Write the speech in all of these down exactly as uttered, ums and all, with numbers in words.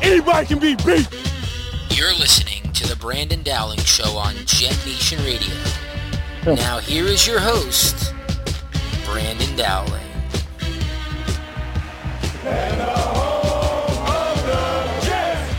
Anybody can be beat. You're listening to the Brandon Dowling Show on Jet Nation Radio. Now here is your host, Brandon Dowling. And the home of the Jets.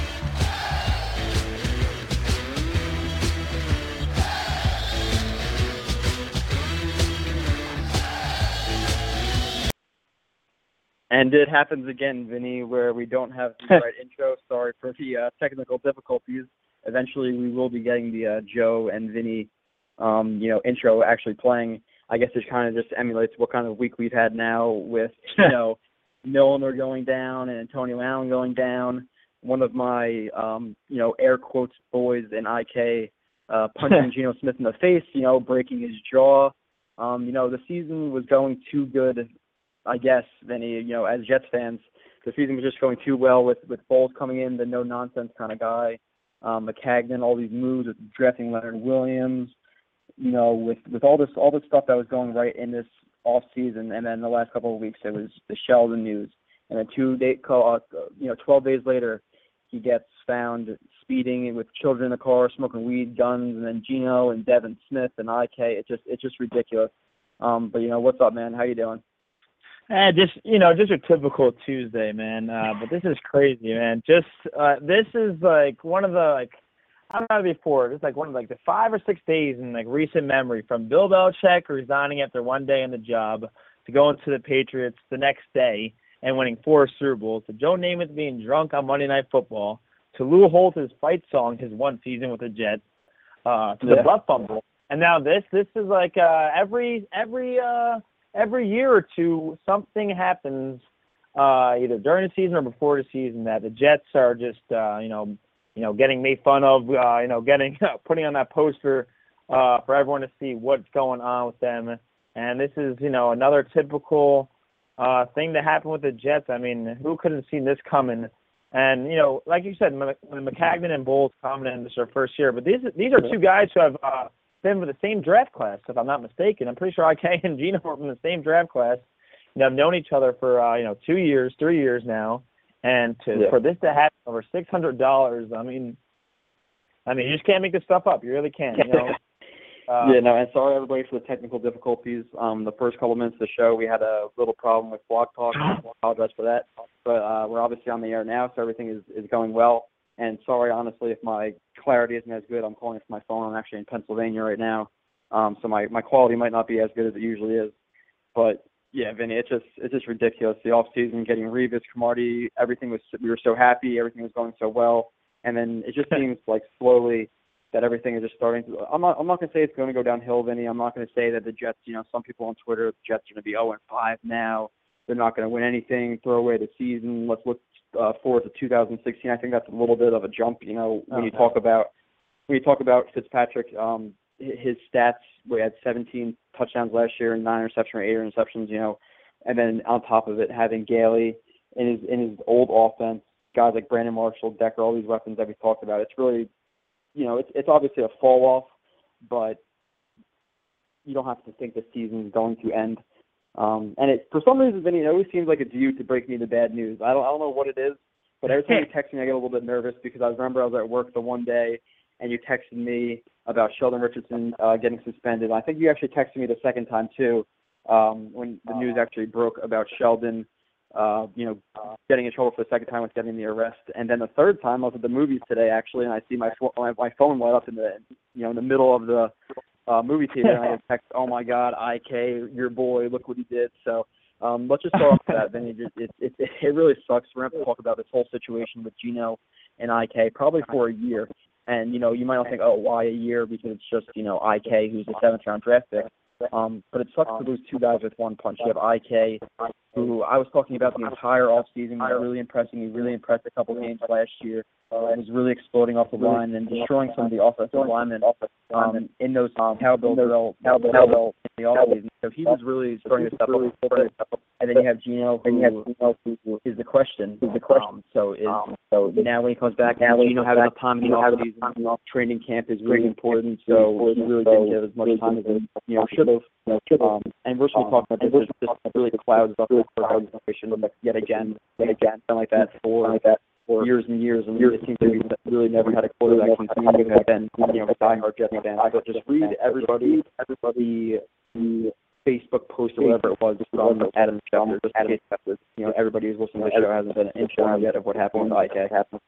And it happens again, Vinny, where we don't have the right intro. Sorry for the uh, technical difficulties. Eventually, we will be getting the uh, Joe and Vinny, um, you know, intro actually playing. I guess it kind of just emulates what kind of week we've had now with, you know, Milner going down and Antonio Allen going down. One of my, um, you know, air quotes boys in I K uh, punching Geno Smith in the face, you know, breaking his jaw. Um, you know, the season was going too good, I guess, Vinny, you know, as Jets fans. The season was just going too well with, with Foles coming in, the no-nonsense kind of guy. Um, McCagnon, all these moves with drafting Leonard Williams, you know, with, with all this all this stuff that was going right in this off season, and then the last couple of weeks it was the Sheldon news, and then two day, uh, you know, twelve days later, he gets found speeding with children in the car, smoking weed, guns, and then Geno and Devin Smith and I K. It's just it's just ridiculous. Um, but you know, what's up, man? How you doing? Eh, just you know, just a typical Tuesday, man. Uh, but this is crazy, man. Just uh, this is like one of the like. I don't know before. It's like one of like the five or six days in like recent memory from Bill Belichick resigning after one day in the job to going to the Patriots the next day and winning four Super Bowls, to Joe Namath being drunk on Monday Night Football, to Lou Holtz's fight song his one season with the Jets, uh, to the Yeah. butt fumble, and now this. This is like uh, every every uh, every year or two something happens uh, either during the season or before the season that the Jets are just uh, you know. you know, getting made fun of, uh, you know, getting putting on that poster uh, for everyone to see what's going on with them. And this is, you know, another typical uh, thing that happened with the Jets. I mean, who could have seen this coming? And, you know, like you said, when McCagnon and Bowles coming in, this is their first year. But these these are two guys who have uh, been with the same draft class, if I'm not mistaken. I'm pretty sure I K and Geno were from the same draft class. You know, have known each other for, uh, you know, two years, three years now. And to Yeah. for this to happen over six hundred dollars, I mean, I mean, you just can't make this stuff up. You really can't. You know. Uh, yeah, no, and sorry everybody for the technical difficulties. Um, the first couple minutes of the show, we had a little problem with Blog Talk. I apologize for that. But uh, we're obviously on the air now, so everything is, is going well. And sorry, honestly, if my clarity isn't as good. I'm calling it from my phone. I'm actually in Pennsylvania right now, um, so my, my quality might not be as good as it usually is. But yeah, Vinny, it's just it's just ridiculous. The off season, getting Revis, Cromartie, everything was we were so happy, everything was going so well, and then it just seems like slowly that everything is just starting to. I'm not I'm not gonna say it's going to go downhill, Vinny. I'm not gonna say that the Jets, you know, some people on Twitter, the Jets are gonna be oh and five now. They're not gonna win anything. Throw away the season. Let's look uh, forward to two thousand sixteen. I think that's a little bit of a jump, you know, when you talk about when you talk about Fitzpatrick. Um, his stats, we had seventeen touchdowns last year and nine interceptions or eight interceptions, you know, and then on top of it, having Gailey in his in his old offense, guys like Brandon Marshall, Decker, all these weapons that we talked about. It's really, you know, it's it's obviously a fall off, but you don't have to think the season is going to end. Um, and it, for some reason, Vinny, it always seems like it's you to break me the bad news. I don't I don't know what it is, but every time you text me, I get a little bit nervous because I remember I was at work the one day and you texted me about Sheldon Richardson uh, getting suspended. I think you actually texted me the second time too, um, when the news actually broke about Sheldon, uh, you know, getting in trouble for the second time with getting the arrest. And then the third time, I was at the movies today actually, and I see my my, my phone light up in the you know in the middle of the uh, movie theater, and I just text, "Oh my God, I K, your boy, look what he did." So um, let's just start off with that. Then it, it it it really sucks. We're going to talk about this whole situation with Geno and I K probably for a year. And, you know, you might not think, oh, why a year? Because it's just, you know, I K, who's a seventh-round draft pick. Um, but it sucks to lose two guys with one punch. You have I K, who I was talking about the entire offseason, was really impressing me, really impressed a couple games last year. Uh, was really exploding off the line and destroying some of the offensive linemen um, in those cowbell drill cowbell in the offseason. So he was really starting to step up. And then you have Geno, who is the question. Is the question. So is so now when he comes back, now Geno having enough time in the offseason, training camp is really important. So he really didn't get as much time as he you know should have. Um, and we're going to talk about this. This just really clouds up the situation yet again, yet again, something like that for like that. For years and years and years. It seems like we really never had a quarterback on the team who had been, you know, a diehard Jets fan. But just read everybody, everybody, the Facebook post or whatever it was from Adam Schefter. Just Adam Schefter. You know, everybody who's listening to the show hasn't been informed yet of what happened with I K.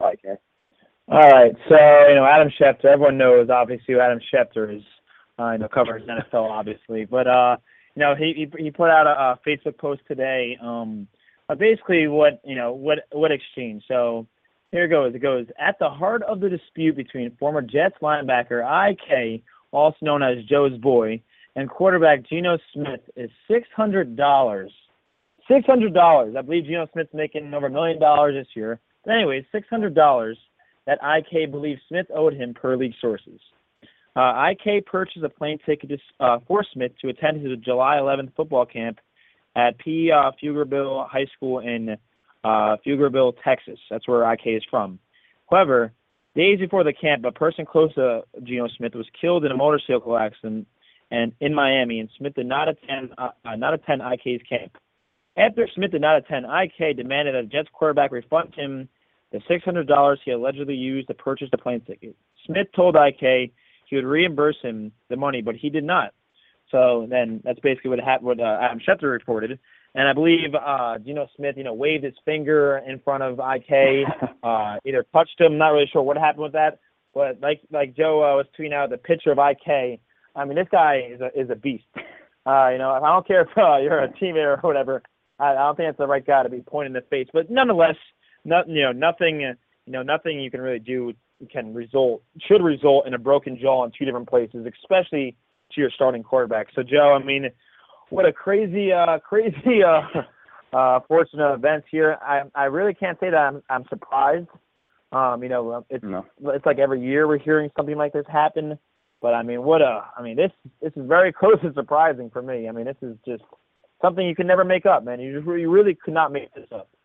All right, so you know Adam Schefter. Everyone knows obviously who Adam Schefter is. Uh, you know, covers N F L obviously, but uh, you know he he, he put out a, a Facebook post today. Um, uh, basically what you know what what exchange. So here it goes. It goes at the heart of the dispute between former Jets linebacker I K, also known as Joe's Boy, and quarterback Geno Smith is six hundred dollars. Six hundred dollars. I believe Geno Smith's making over a million dollars this year. But anyway, six hundred dollars. That I K believes Smith owed him per league sources. Uh, I K purchased a plane ticket to, uh, for Smith to attend his July eleventh football camp at P. Uh, Pflugerville High School in uh, Pflugerville, Texas. That's where I K is from. However, days before the camp, a person close to Geno Smith was killed in a motorcycle accident and in Miami, and Smith did not attend uh, uh, not attend I K's camp. After Smith did not attend, I K demanded that Jets quarterback refund him the six hundred dollars he allegedly used to purchase the plane ticket. Smith told I K he would reimburse him the money, but he did not. So then that's basically what happened. What uh, Adam Schefter reported, and I believe uh, Geno Smith, you know, waved his finger in front of I K, uh, either touched him. Not really sure what happened with that, but like like Joe uh, was tweeting out the picture of I K. I mean, this guy is a is a beast. Uh, you know, I don't care if uh, you're a teammate or whatever. I, I don't think it's the right guy to be pointing in the face, but nonetheless. Not, you know, nothing, you know, nothing you can really do can result, should result in a broken jaw in two different places, especially to your starting quarterback. So, Joe, I mean, what a crazy, uh, crazy, uh, uh, fortunate events here. I, I really can't say that I'm, I'm surprised. Um, you know, it's, no. it's like every year we're hearing something like this happen. But I mean, what a, I mean, this, this is very close and surprising for me. I mean, this is just something you can never make up, man. You just, you really could not make this up.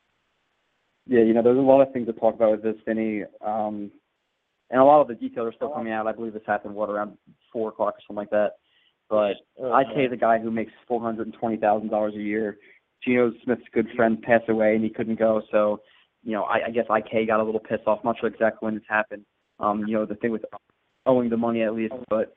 Yeah, you know, there's a lot of things to talk about with this, Vinny. Um, and a lot of the details are still coming out. I believe this happened, what, around four o'clock or something like that. But oh, I K is a guy who makes four hundred twenty thousand dollars a year. Geno Smith's good friend passed away, and he couldn't go. So, you know, I, I guess I K got a little pissed off. I'm not sure exactly when this happened. Um, you know, the thing with owing the money at least. But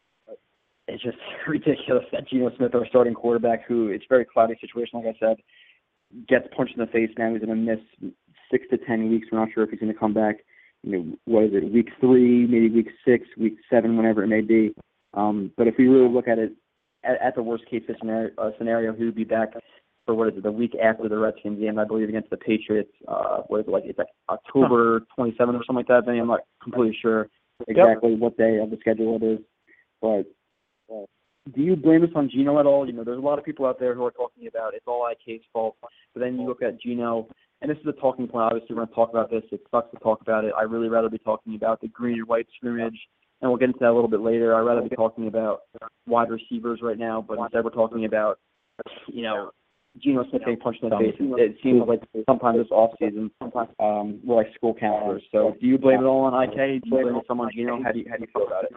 it's just ridiculous that Geno Smith, our starting quarterback, who it's a very cloudy situation, like I said, gets punched in the face now. He's going to miss six to ten weeks. We're not sure if he's going to come back, you know, what is it, week three, maybe week six, week seven, whenever it may be. Um, but if we really look at it, at, at the worst case scenario, uh, scenario, he would be back for, what is it, the week after the Redskins game, I believe, against the Patriots. Uh, what is it, like, it's like October twenty-seventh or something like that. Then I'm not completely sure exactly yep. what day of the schedule it is. But uh, do you blame this on Geno at all? You know, there's a lot of people out there who are talking about it's all I K's fault. But then you look at Geno, and this is a talking point. Obviously, we're going to talk about this. It sucks to talk about it. I'd really rather be talking about the green and white scrimmage, and we'll get into that a little bit later. I'd rather be talking about wide receivers right now, but instead we're talking about, you know, Geno Smith being punched in the face. It, it seems like sometimes this offseason um, we're like school counselors. So do you blame it all on I K? Do you blame it some on Geno? How do you, how do you feel about it?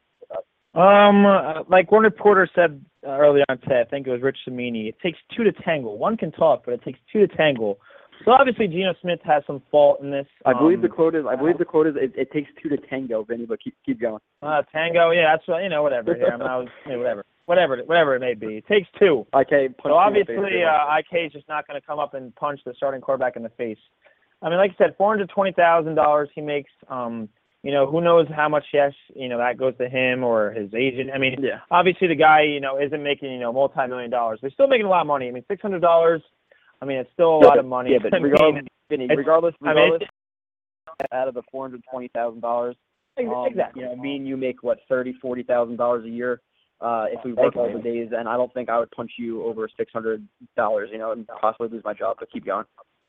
Um, uh, like one reporter said uh, earlier on today, I think it was Rich Cimini, it takes two to tangle. One can talk, but it takes two to tangle. So obviously Geno Smith has some fault in this. I believe um, the quote is, I believe the quote is, it, it takes two to tango, Vinny, but keep keep going. Uh, tango, yeah, that's what, you know, whatever. Yeah, I mean, I was, you know, whatever. Whatever, whatever it may be. It takes two. I K so obviously uh, I K is just not going to come up and punch the starting quarterback in the face. I mean, like I said, four hundred twenty thousand dollars he makes. Um, You know, who knows how much, yes, you know, that goes to him or his agent. I mean, yeah. obviously the guy, you know, isn't making, you know, multi-million dollars. They're still making a lot of money. I mean, six hundred dollars, I mean, it's still a lot of money. Yeah, but regardless, Vinny, regardless, I regardless mean, out of the four hundred twenty thousand dollars, um, exactly. you know, me and you make, what, thirty thousand dollars, forty thousand dollars a year uh, if we work all the days, and I don't think I would punch you over six hundred dollars, you know, and possibly lose my job, but keep going.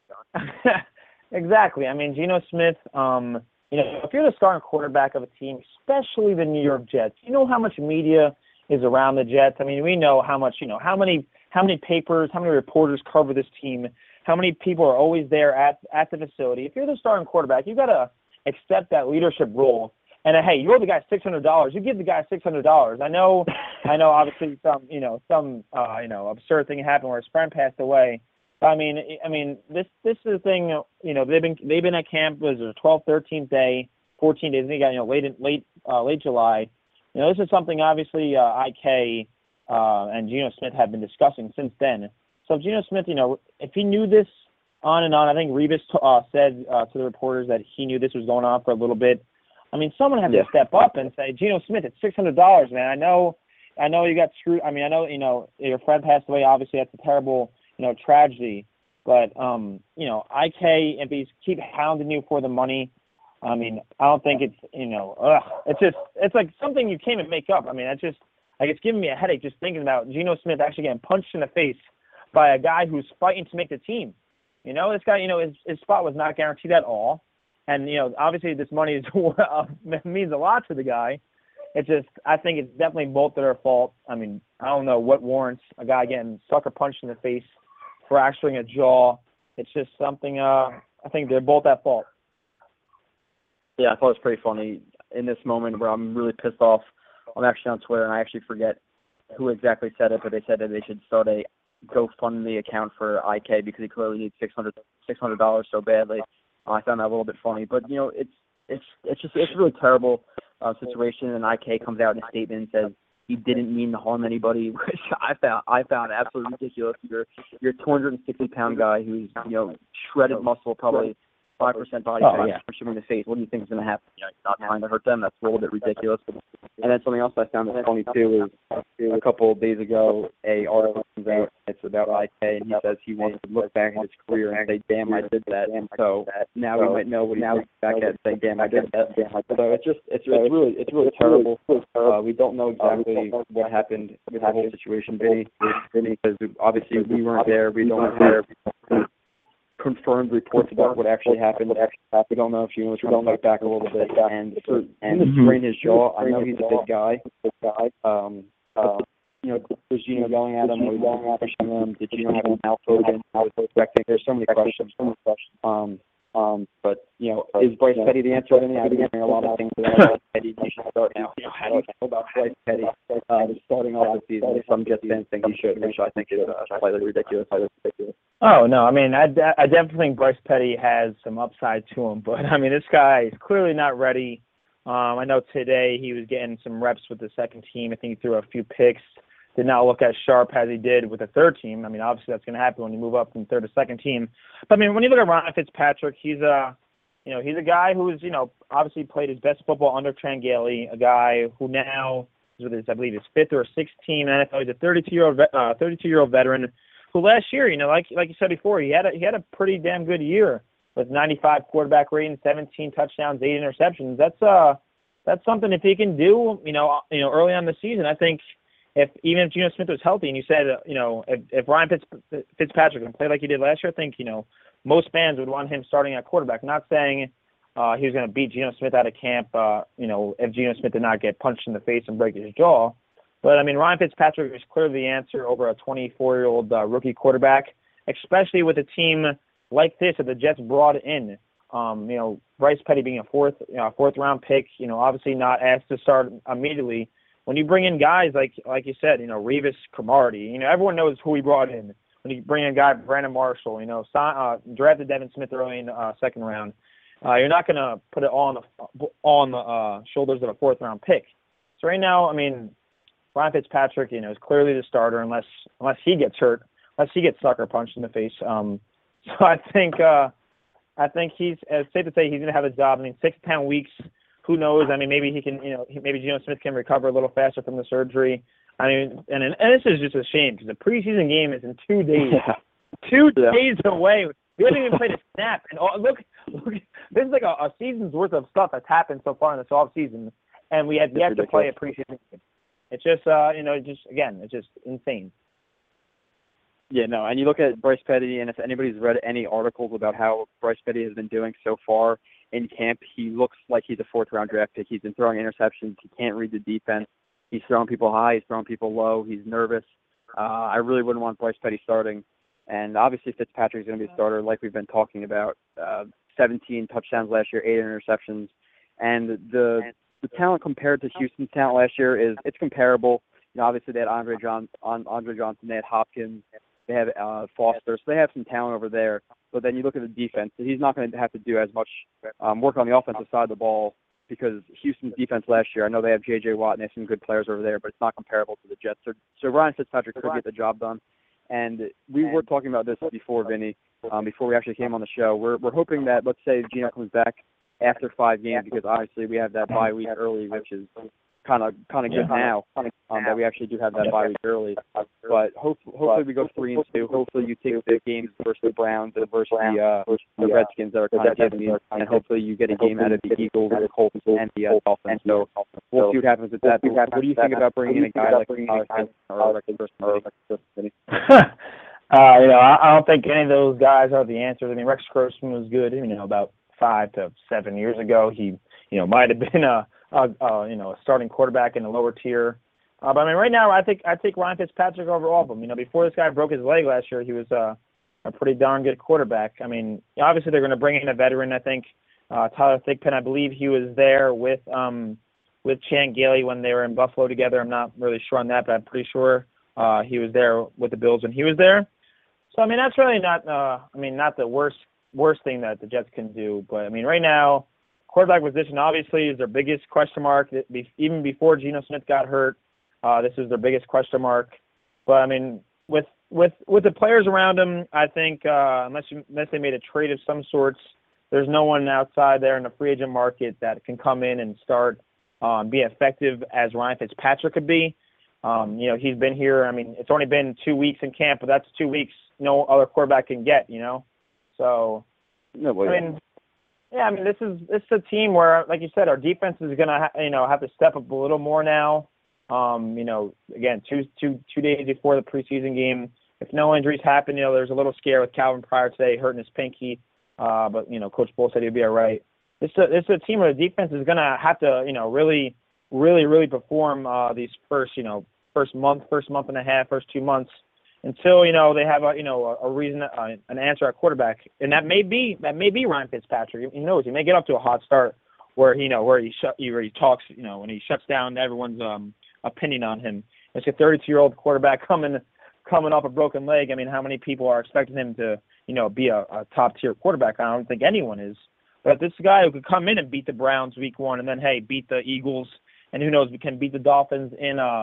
Exactly. I mean, Geno Smith, um, you know, if you're the starting quarterback of a team, especially the New York Jets, you know how much media is around the Jets. I mean, we know how much, you know, how many how many papers, how many reporters cover this team, how many people are always there at, at the facility. If you're the starting quarterback, you've got to accept that leadership role. And, uh, hey, you owe the guy six hundred dollars. You give the guy six hundred dollars. I know, I know. obviously, some, you know, some, uh, you know, absurd thing happened where his friend passed away. I mean, I mean, this this is the thing. You know, they've been they've been at camp. Was the twelfth, thirteenth day, fourteen days. They got you know late late uh, late July. You know, this is something obviously uh, I K uh, and Geno Smith have been discussing since then. So if Geno Smith, you know, if he knew this on and on, I think Revis uh, said uh, to the reporters that he knew this was going on for a little bit. I mean, someone had yeah. to step up and say, Geno Smith, it's six hundred dollars, man. I know, I know you got screwed. I mean, I know, you know, your friend passed away. Obviously, that's a terrible, you know, tragedy. But, um, you know, I K, if he's keep hounding you for the money, I mean, I don't think it's, you know, ugh, it's just, it's like something you can't even make up. I mean, that's just, like, it's giving me a headache just thinking about Geno Smith actually getting punched in the face by a guy who's fighting to make the team. You know, this guy, you know, his, his spot was not guaranteed at all. And, you know, obviously this money is uh, means a lot to the guy. It's just, I think it's definitely both of their fault. I mean, I don't know what warrants a guy getting sucker punched in the face, fracturing a jaw. It's just something, uh, I think they're both at fault. Yeah, I thought it was pretty funny in this moment where I'm really pissed off. I'm actually on Twitter, and I actually forget who exactly said it, but they said that they should start a GoFundMe account for I K because he clearly needs six hundred dollars so badly. Uh, I found that a little bit funny, but you know, it's it's it's just it's a really terrible uh, situation. And I K comes out in a statement and says he didn't mean to harm anybody, which I found I found absolutely ridiculous. You're you're a two hundred sixty pound guy who's you know shredded muscle, probably five percent body fat, oh, yeah. push him in the face. What do you think is going to happen? You know, you're not trying to hurt them. That's a little bit ridiculous. And then something else I found that's funny too is a couple of days ago, a article comes out. It's about I K, and he says he wants to look back at his career and say, "Damn, I did that." So now we might know what he's looking back at and say, "Damn, I did that." So it's just it's, it's really it's really terrible. Uh, we don't know exactly what happened with the whole situation, Vinny, because obviously we weren't there. We don't have confirmed reports about what actually happened. We don't know if Geno was trying to fight back a little bit, and for and to sprain his jaw. I know he's a big guy. Um, uh, you know, was Geno yelling at him? Was he yelling at him? Did Geno have a mouth open? I was expecting. There's so many questions. Um, um, but you know, is Bryce Petty the answer? I mean, I've been hearing a lot of things about Bryce Petty. He should start now. You know, how do you feel about Bryce Petty uh, starting off the season? Some Jets fans think he should, which I think is uh, slightly ridiculous. ridiculous. Oh, no, I mean, I, I definitely think Bryce Petty has some upside to him, but, I mean, this guy is clearly not ready. Um, I know today he was getting some reps with the second team. I think he threw a few picks, did not look as sharp as he did with the third team. I mean, obviously that's going to happen when you move up from third to second team. But, I mean, when you look at Ryan Fitzpatrick, he's a, you know, he's a guy who's, you know, obviously played his best football under Trangaley, a guy who now is with his, I believe, his fifth or sixth team in the N F L. He's a thirty-two-year-old uh, thirty-two-year-old veteran who last year, you know, like like you said before, he had a, he had a pretty damn good year with ninety-five quarterback rating, seventeen touchdowns, eight interceptions. That's uh that's something if he can do, you know, you know, early on in the season. I think if even if Geno Smith was healthy and you said, uh, you know, if, if Ryan Fitz, Fitzpatrick can play like he did last year, I think, you know, most fans would want him starting at quarterback. Not saying uh, he was going to beat Geno Smith out of camp, uh, you know, if Geno Smith did not get punched in the face and break his jaw. But, I mean, Ryan Fitzpatrick is clearly the answer over a twenty-four-year-old uh, rookie quarterback, especially with a team like this that the Jets brought in. Um, you know, Bryce Petty being a fourth, you know, fourth-round pick, you know, obviously not asked to start immediately. When you bring in guys like like you said, you know, Revis, Cromartie, you know, everyone knows who he brought in. When you bring in a guy, Brandon Marshall, you know, uh, drafted Devin Smith early in the uh, second round, uh, you're not going to put it all on the, all on the uh, shoulders of a fourth-round pick. So right now, I mean, Ryan Fitzpatrick, you know, is clearly the starter unless unless he gets hurt, unless he gets sucker punched in the face. Um, so I think uh, I think he's it's safe to say he's going to have a job. I mean, six to ten weeks, who knows? I mean, maybe he can, you know, maybe Geno Smith can recover a little faster from the surgery. I mean, and and this is just a shame because the preseason game is in two days, Yeah. two Yeah. days away. We haven't even played a snap, and all, look, look, this is like a, a season's worth of stuff that's happened so far in this off season, and we have yet to play a preseason game. It's just, uh, you know, just again, it's just insane. Yeah, no, and you look at Bryce Petty, and if anybody's read any articles about how Bryce Petty has been doing so far in camp, he looks like he's a fourth-round draft pick. He's been throwing interceptions. He can't read the defense. He's throwing people high. He's throwing people low. He's nervous. Uh, I really wouldn't want Bryce Petty starting. And obviously Fitzpatrick's going to be a starter like we've been talking about. Uh, seventeen touchdowns last year, eight interceptions. And the the talent compared to Houston's talent last year is it's comparable. You know, obviously they had Andre John, on Andre Johnson, they had Hopkins, They have uh, Foster, so they have some talent over there. But then you look at the defense, and he's not going to have to do as much um, work on the offensive side of the ball because Houston's defense last year, I know they have J J. Watt and they have some good players over there, but it's not comparable to the Jets. So, so Ryan Fitzpatrick could get the job done. And we were talking about this before, Vinny, um, before we actually came on the show. We're we're hoping that, let's say, Geno comes back after five games, because obviously we have that bye week early, which is kind of kind of good now um, that we actually do have that bye week early. But hope, hopefully we go three and two. Hopefully you take the games versus the Browns and versus the, uh, the Redskins that are kind of giving you, and hopefully you get a game out of the Eagles, the Colts, and the uh, Dolphins. So we'll see what happens with that. What do you think about bringing in a guy like Tyler Smith or Rex Grossman? Uh, you know, I, I don't think any of those guys are the answers. I mean, Rex Grossman was good, you know, about five to seven years ago. He, you know, might have been a, a, a you know, a starting quarterback in the lower tier. Uh, but I mean, right now, I think I take Ryan Fitzpatrick over all of them. You know, before this guy broke his leg last year, he was uh, a pretty darn good quarterback. I mean, obviously they're going to bring in a veteran. I think uh, Tyler Thigpen. I believe he was there with um, with Chan Gailey when they were in Buffalo together. I'm not really sure on that, but I'm pretty sure uh, he was there with the Bills when he was there. So I mean, that's really not. Uh, I mean, not the worst worst thing that the Jets can do. But I mean, right now, quarterback position obviously is their biggest question mark. Even before Geno Smith got hurt, uh, this is their biggest question mark. But I mean, with with with the players around him, I think uh, unless you, unless they made a trade of some sorts, there's no one outside there in the free agent market that can come in and start um, be effective as Ryan Fitzpatrick could be. Um, you know, he's been here. I mean, it's only been two weeks in camp, but that's two weeks no other quarterback can get. You know, so no, well, I mean, yeah, I mean, this is this is a team where, like you said, our defense is gonna ha- you know have to step up a little more now. Um, you know, again, two two two days before the preseason game, if no injuries happen, you know, there's a little scare with Calvin Pryor today hurting his pinky, uh, but you know, Coach Bull said he'd be all right. This is a, this is a team where the defense is gonna have to, you know, really, really, really perform uh, these first, you know, first month, first month and a half, first two months, until you know they have a, you know, a, a reason, uh, an answer at quarterback, and that may be that may be Ryan Fitzpatrick. He knows he may get up to a hot start where he, you know, where he shut, where he talks, you know, when he shuts down everyone's um, opinion on him. It's a thirty-two-year-old quarterback coming coming off a broken leg. I mean, how many people are expecting him to, you know, be a, a top-tier quarterback? I don't think anyone is. But this guy who could come in and beat the Browns week one, and then hey, beat the Eagles, and who knows, we can beat the Dolphins in uh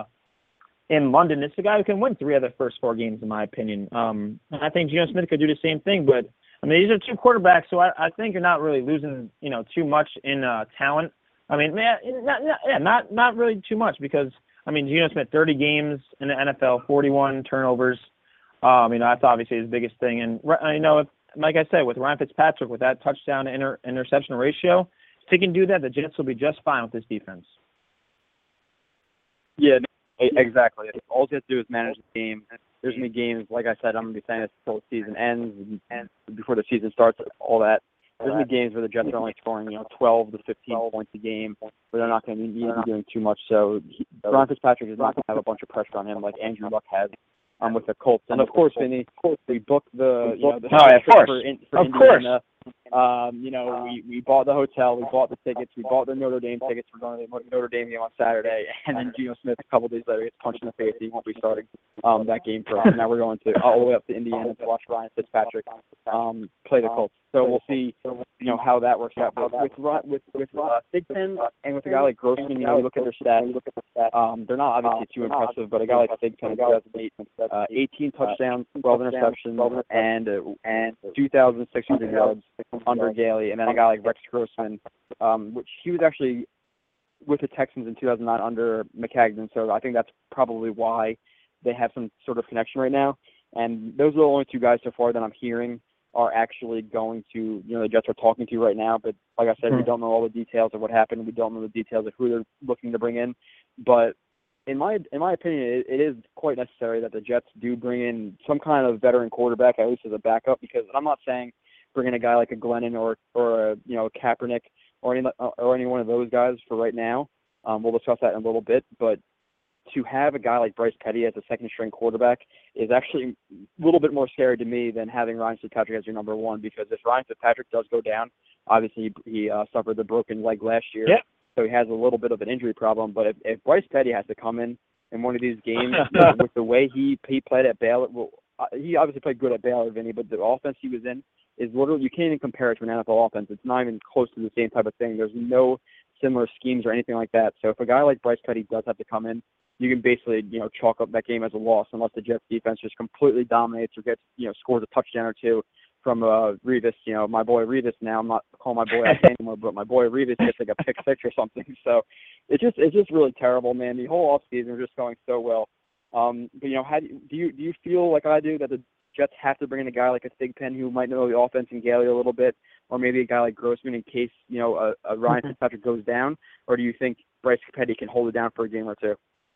in London. It's the guy who can win three of the first four games, in my opinion. Um, and I think Geno Smith could do the same thing. But I mean, these are two quarterbacks, so I, I think you're not really losing, you know, too much in uh, talent. I mean, man, not, not, yeah, not not really too much because I mean, Geno Smith, thirty games in the N F L, forty-one turnovers. Um, you know, that's obviously his biggest thing. And you know, if, like I said, with Ryan Fitzpatrick, with that touchdown to inter, interception ratio, if he can do that, the Jets will be just fine with this defense. Yeah, exactly. All you have to do is manage the game. There's going to be games, like I said, I'm going to be saying this until the season ends and, and before the season starts, all that. There's going to be games where the Jets are only scoring, you know, twelve to fifteen points a game, where they're not going to be doing too much. So Ryan Fitzpatrick is not going to have a bunch of pressure on him like Andrew Luck has um, with the Colts. And of course, Vinny, we booked the, you know, the oh, yeah, of course. for, in, for of Indiana. Course. Um, you know, we, we bought the hotel, we bought the tickets, we bought the Notre Dame tickets. We're going to the Notre Dame game on Saturday, and then Geno Smith a couple days later gets punched in the face. He won't be starting um, that game for us. Now we're going to all the way up to Indiana to watch Ryan Fitzpatrick um, play the Colts. So we'll see, you know, how that works out. But with with with uh, Thigpen and with a guy like Grossman, you know, you look at their stats. Um, they're not obviously too impressive, but a guy like Thigpen in two thousand eight, uh, eighteen touchdowns, twelve interceptions, and uh, and two thousand six hundred yards under Gailey, and then a guy like Rex Grossman, um, which he was actually with the Texans in two thousand nine under McCagnon. So I think that's probably why they have some sort of connection right now. And those are the only two guys so far that I'm hearing are actually going to, you know, the Jets are talking to right now. But like I said, mm-hmm. we don't know all the details of what happened. We don't know the details of who they're looking to bring in. But in my in my opinion, it, it is quite necessary that the Jets do bring in some kind of veteran quarterback, at least as a backup. Because I'm not saying bring in a guy like a Glennon or or a, you know, Kaepernick or any or any one of those guys for right now. Um, we'll discuss that in a little bit. But to have a guy like Bryce Petty as a second-string quarterback is actually a little bit more scary to me than having Ryan Fitzpatrick as your number one, because if Ryan Fitzpatrick does go down, obviously he, he uh, suffered the broken leg last year, yeah. so he has a little bit of an injury problem. But if, if Bryce Petty has to come in in one of these games with the way he he played at Baylor, well, uh, he obviously played good at Baylor, Vinny, but the offense he was in is literally, you can't even compare it to an N F L offense. It's not even close to the same type of thing. There's no similar schemes or anything like that. So if a guy like Bryce Petty does have to come in, you can basically, you know, chalk up that game as a loss unless the Jets defense just completely dominates or gets, you know, scores a touchdown or two from uh, Revis. You know, my boy Revis now, I'm not calling my boy out anymore, but my boy Revis gets like a pick six or something. So it's just, it's just really terrible, man. The whole offseason is just going so well. Um, but, you know, how do you, do you, do you feel like I do that the Jets have to bring in a guy like a Thigpen who might know the offense and Gailey a little bit, or maybe a guy like Grossman in case, you know, a, a Ryan Fitzpatrick goes down? Or do you think Bryce Petty can hold it down for a game or two?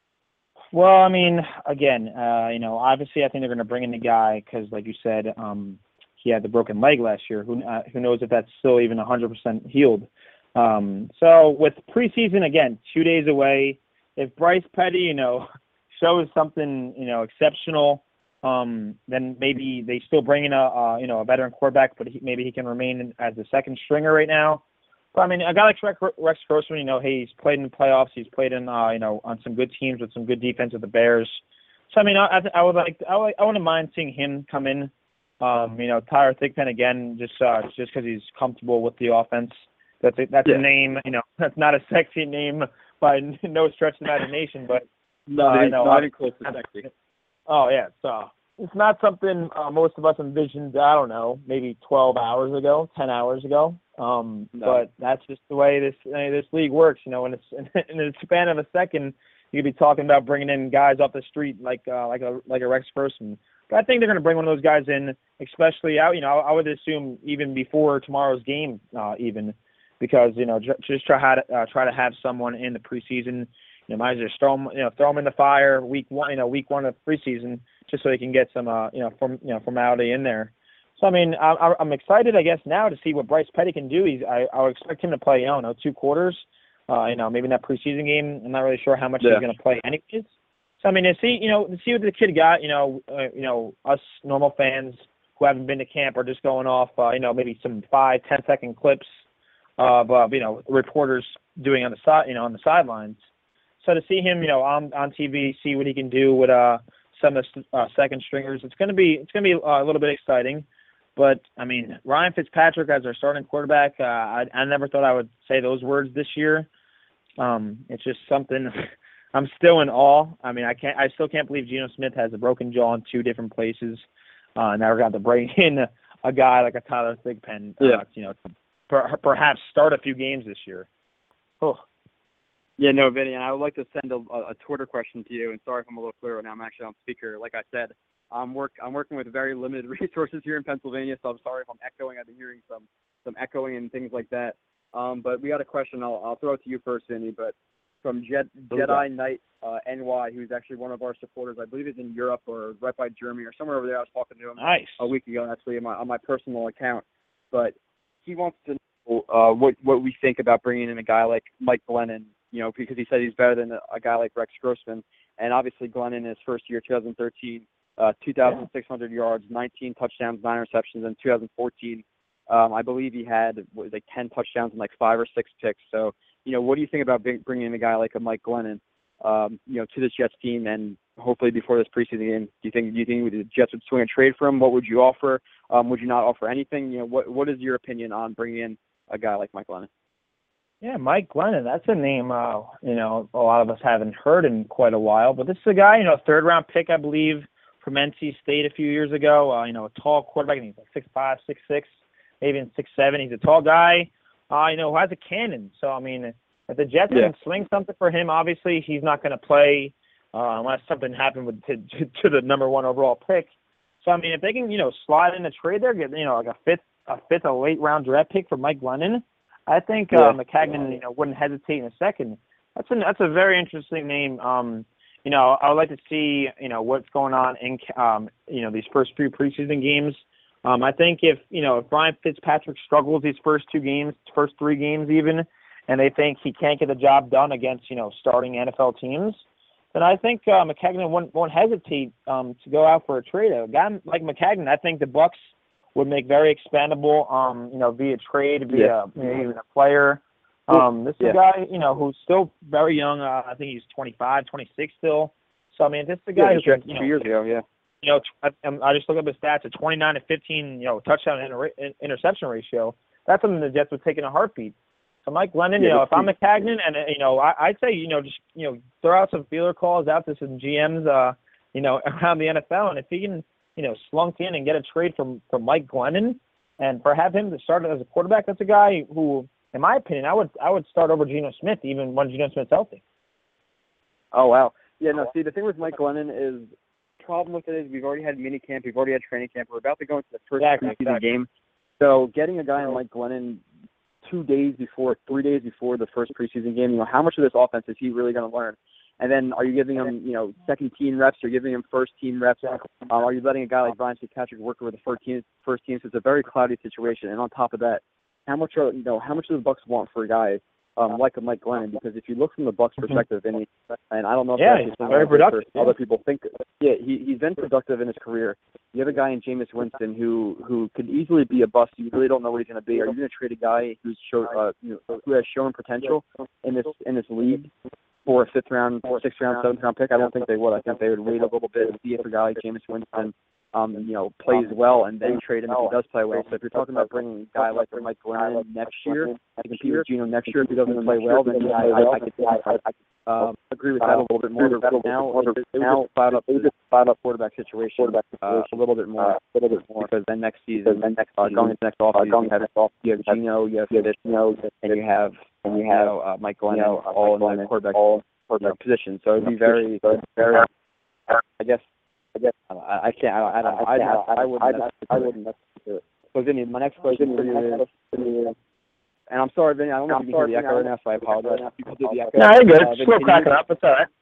Well, I mean, again, uh, you know, obviously I think they're going to bring in the guy because, like you said, um, he had the broken leg last year. Who uh, who knows if that's still even one hundred percent healed. Um, so with preseason, again, two days away, if Bryce Petty, you know, shows something, you know, exceptional, um, then maybe they still bring in a, uh, you know, a veteran quarterback, but he, maybe he can remain as the second stringer right now. But I mean, a guy like Rex, Rex Grossman, you know, hey, he's played in the playoffs. He's played in, uh, you know, on some good teams with some good defense with the Bears. So I mean, I, I would like, I, would, I wouldn't mind seeing him come in. Um, you know, Tyler Thigpen again, just uh, just because he's comfortable with the offense. That's a, that's yeah. a name, you know, that's not a sexy name by no stretch of imagination, but no, uh, you know, not even close to sexy. Oh yeah, so it's not something uh, most of us envisioned. I don't know, maybe twelve hours ago, ten hours ago. Um, no. But that's just the way this uh, this league works. You know, in a, in a span of a second, you could be talking about bringing in guys off the street like uh, like a like a Rex Grossman. But I think they're going to bring one of those guys in, especially out. You know, I would assume even before tomorrow's game, uh, even because you know j- just try to uh, try to have someone in the preseason. You know, might as well just throw them, you know, throw them in the fire week one, you know, week one of preseason, just so they can get some, uh, you know, form, you know, formality in there. So I mean, I, I'm excited, I guess, now to see what Bryce Petty can do. He's, I, I would expect him to play, you know, know two quarters. Uh, you know, maybe in that preseason game. I'm not really sure how much yeah. he's going to play anyways. So I mean, to see, you know, to see what the kid got, you know, uh, you know, us normal fans who haven't been to camp are just going off, uh, you know, maybe some five, ten second clips of, uh, you know, reporters doing on the side, you know, on the sidelines. So to see him, you know, on on T V, see what he can do with uh some of the uh, second stringers, it's gonna be it's gonna be uh, a little bit exciting. But I mean, Ryan Fitzpatrick as our starting quarterback, uh, I I never thought I would say those words this year. Um, it's just something. I'm still in awe. I mean, I can't I still can't believe Geno Smith has a broken jaw in two different places. Uh, now we're going to bring in a, a guy like a Tyler Thigpen, uh, yeah. you know, to per, perhaps start a few games this year. Oh. Yeah, no, Vinny, and I would like to send a, a Twitter question to you, and sorry if I'm a little clear right now. I'm actually on speaker. Like I said, I'm, work, I'm working with very limited resources here in Pennsylvania, so I'm sorry if I'm echoing. I've been hearing some, some echoing and things like that. Um, but we got a question. I'll, I'll throw it to you first, Vinny, but from Jed, Jedi Knight uh, N Y, who's actually one of our supporters. I believe he's in Europe or right by Germany or somewhere over there. I was talking to him nice. a week ago, actually, on my, on my personal account. But he wants to know uh, what, what we think about bringing in a guy like Mike Glennon, you know, because he said he's better than a, a guy like Rex Grossman. And obviously Glennon in his first year, two thousand thirteen, uh, two thousand six hundred yeah. yards, nineteen touchdowns, nine receptions. In two thousand fourteen, um, I believe he had what was like ten touchdowns and like five or six picks. So, you know, what do you think about bringing in a guy like a Mike Glennon, um, you know, to this Jets team, and hopefully before this preseason game? Do you think do you think the Jets would swing a trade for him? What would you offer? Um, would you not offer anything? You know, what what is your opinion on bringing in a guy like Mike Glennon? Yeah, Mike Glennon, that's a name, uh, you know, a lot of us haven't heard in quite a while. But this is a guy, you know, third-round pick, I believe, from N C State a few years ago. Uh, you know, a tall quarterback. I think he's like six five, six six, maybe even six seven. He's a tall guy, uh, you know, who has a cannon. So, I mean, if the Jets yeah. can swing something for him, obviously he's not going to play uh, unless something happened with to, to, to the number one overall pick. So, I mean, if they can, you know, slide in a trade there, get, you know, like a fifth, a fifth or late-round draft pick for Mike Glennon, I think yeah. uh, Maccagnan, you know, wouldn't hesitate in a second. That's a that's a very interesting name. Um, you know, I would like to see, you know, what's going on in, um, you know, these first few preseason games. Um, I think if, you know, if Ryan Fitzpatrick struggles these first two games, first three games even, and they think he can't get the job done against, you know, starting N F L teams, then I think uh, Maccagnan won't, won't hesitate um, to go out for a trade. A guy like Maccagnan, I think the Bucs would make very expandable, um, you know, via trade, via yeah. you know, even a player. Um, this is yeah. a guy, you know, who's still very young. Uh, I think he's twenty-five, twenty-six still. So, I mean, this is a guy yeah, who, you know, two years ago, yeah. you know, I, I just looked up his stats, a twenty-nine to fifteen, you know, touchdown inter- interception ratio. That's something the Jets would take in a heartbeat. So Mike Glennon, you yeah, know, if I'm Maccagnan, and you know, I, I'd say, you know, just you know, throw out some feeler calls out to some G Ms, uh, you know, around the N F L, and if he can, you know, slunk in and get a trade from from Mike Glennon, and for have him to start as a quarterback, that's a guy who, in my opinion, I would I would start over Geno Smith even when Geno Smith's healthy. Oh wow, yeah. No, see, the thing with Mike Glennon is problem with it is we've already had mini camp, we've already had training camp, we're about to go into the first exactly, preseason exactly. game. So getting a guy like Glennon two days before, three days before the first preseason game, you know, how much of this offense is he really going to learn? And then are you giving him, you know, second team reps? You're giving him first team reps? Um, are you letting a guy like Ryan Fitzpatrick work with the first team? First team? So it's a very cloudy situation. And on top of that, how much are you know how much do the Bucs want for a guy um, like a Mike Glennon? Because if you look from the Bucs' perspective, and, he, and I don't know if yeah, that's he's very productive. Yeah. Other people think, yeah, he he's been productive in his career. You have a guy in Jameis Winston who who could easily be a bust. You really don't know what he's going to be. Are you going to trade a guy who's show, uh, you know, who has shown potential in this in this league for a fifth round, sixth round, seventh round pick? I don't think they would. I think they would wait a little bit and see if a guy like Jameis Winston, um, you know, plays well and then trade him if he does play well. So if you're talking about bringing a guy like Mike Glennon next year to compete with Geno next year if he doesn't play well, then yeah, I, I, I could I, I, um, agree with that a little bit more. But right now, it, it would just cloud up the cloud up quarterback situation uh, a little bit more, a little bit more because then next season, then next uh, going into next offseason, you have you have Geno, you have Geno, and you have and you have uh, Mike Glennon all in the quarterback quarterback position. So it'd be very very. I guess. I guess I, I can't. I, I don't. I, I, I wouldn't. I wouldn't. So, Vinny, my next question for you is, and I'm sorry, Vinny, I don't know if you can hear the echo right now, so I apologize. You can do the echo. No, you're good. Uh, Still cracking up. It's all right.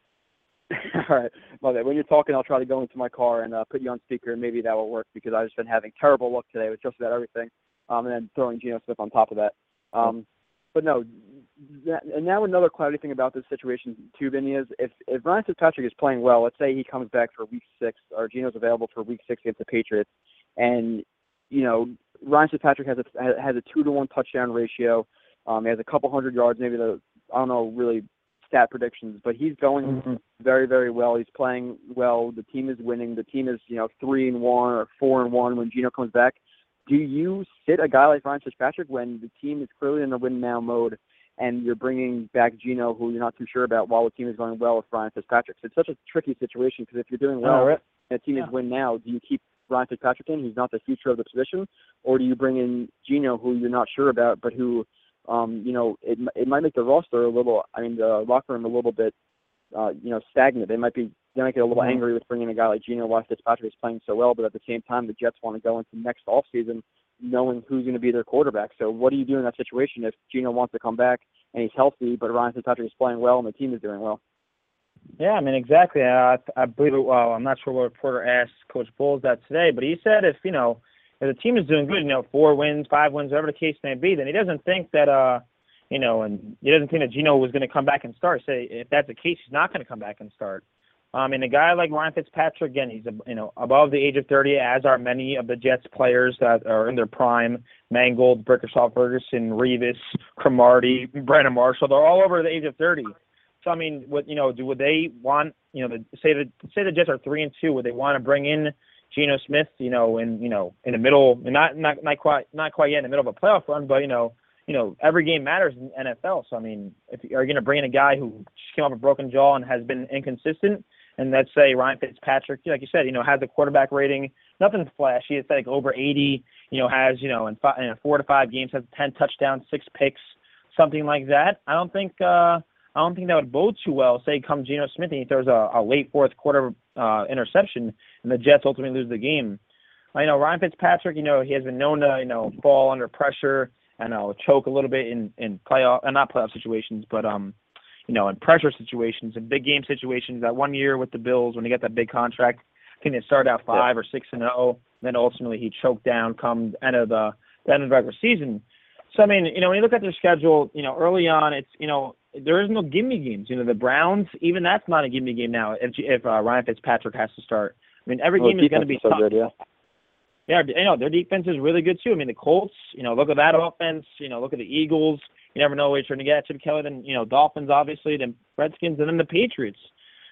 All right. Well, when you're talking, I'll try to go into my car and uh, put you on speaker, and maybe that will work because I've just been having terrible luck today with just about everything, um, and then throwing Geno Smith on top of that. Um, but no, that, and now another cloudy thing about this situation too, Vinny, is if if Ryan Fitzpatrick is playing well, let's say he comes back for week six, or Geno's available for week six against the Patriots, and you know Ryan Fitzpatrick has a has a two to one touchdown ratio. Um, he has a couple hundred yards, maybe the I don't know really stat predictions, but he's going mm-hmm. very very well. He's playing well. The team is winning. The team is you know three and one or four and one when Geno comes back. Do you sit a guy like Ryan Fitzpatrick when the team is clearly in the win now mode, and you're bringing back Geno, who you're not too sure about, while the team is going well with Ryan Fitzpatrick? So it's such a tricky situation because if you're doing well right. and the team yeah. is win now, do you keep Ryan Fitzpatrick in, who's not the future of the position, or do you bring in Geno, who you're not sure about, but who, um, you know, it it might make the roster a little, I mean, the locker room a little bit, uh, you know, stagnant. They might be, they might get a little mm-hmm. angry with bringing a guy like Geno while Fitzpatrick is playing so well, but at the same time, the Jets want to go into next offseason knowing who's going to be their quarterback. So what do you do in that situation if Geno wants to come back and he's healthy, but Ryan Fitzpatrick is playing well and the team is doing well? Yeah, I mean, exactly. Uh, I believe it, well, I'm not sure what reporter asked Coach Bowles that today, but he said if, you know, if the team is doing good, you know, four wins, five wins, whatever the case may be, then he doesn't think that, uh, you know, and he doesn't think that Geno was going to come back and start. Say, if that's the case, he's not going to come back and start. Um, and a guy like Ryan Fitzpatrick, again, he's, you know, above the age of thirty, as are many of the Jets players that are in their prime. Mangold, Bickerstaff, Ferguson, Revis, Cromartie, Brandon Marshall, they're all over the age of thirty. So, I mean, what, you know, do would they want, you know, the, say the say the Jets are three and two, would they want to bring in Geno Smith, you know, in, you know, in the middle, and not, not, not quite, not quite yet in the middle of a playoff run, but, you know, you know, every game matters in N F L. So, I mean, if you're going to bring in a guy who just came off a broken jaw and has been inconsistent, and let's say Ryan Fitzpatrick, like you said, you know, has a quarterback rating, nothing flashy. It's like over eighty, you know, has, you know, in, five, in four to five games, has ten touchdowns, six picks, something like that. I don't think, uh, I don't think that would bode too well. Say come Geno Smith and he throws a, a late fourth quarter uh, interception, and the Jets ultimately lose the game. Uh, you know, Ryan Fitzpatrick, you know, he has been known to, you know, fall under pressure and uh, choke a little bit in in playoff, uh, not playoff situations, but um. you know, in pressure situations and big game situations. That one year with the Bills when he got that big contract, I think they started out five yeah. or six and zero. Then ultimately he choked down come end of the, the end of the regular season. So I mean, you know, when you look at their schedule, you know, early on, it's you know, there is no gimme games. You know, the Browns, even that's not a gimme game now. If if uh, Ryan Fitzpatrick has to start, I mean, every well, game is going to be so tough. Good, yeah. Yeah, you know, their defense is really good too. I mean, the Colts, you know, look at that offense. You know, look at the Eagles. You never know where you're trying to get. Chip Kelly, then, you know, Dolphins, obviously, then Redskins, and then the Patriots.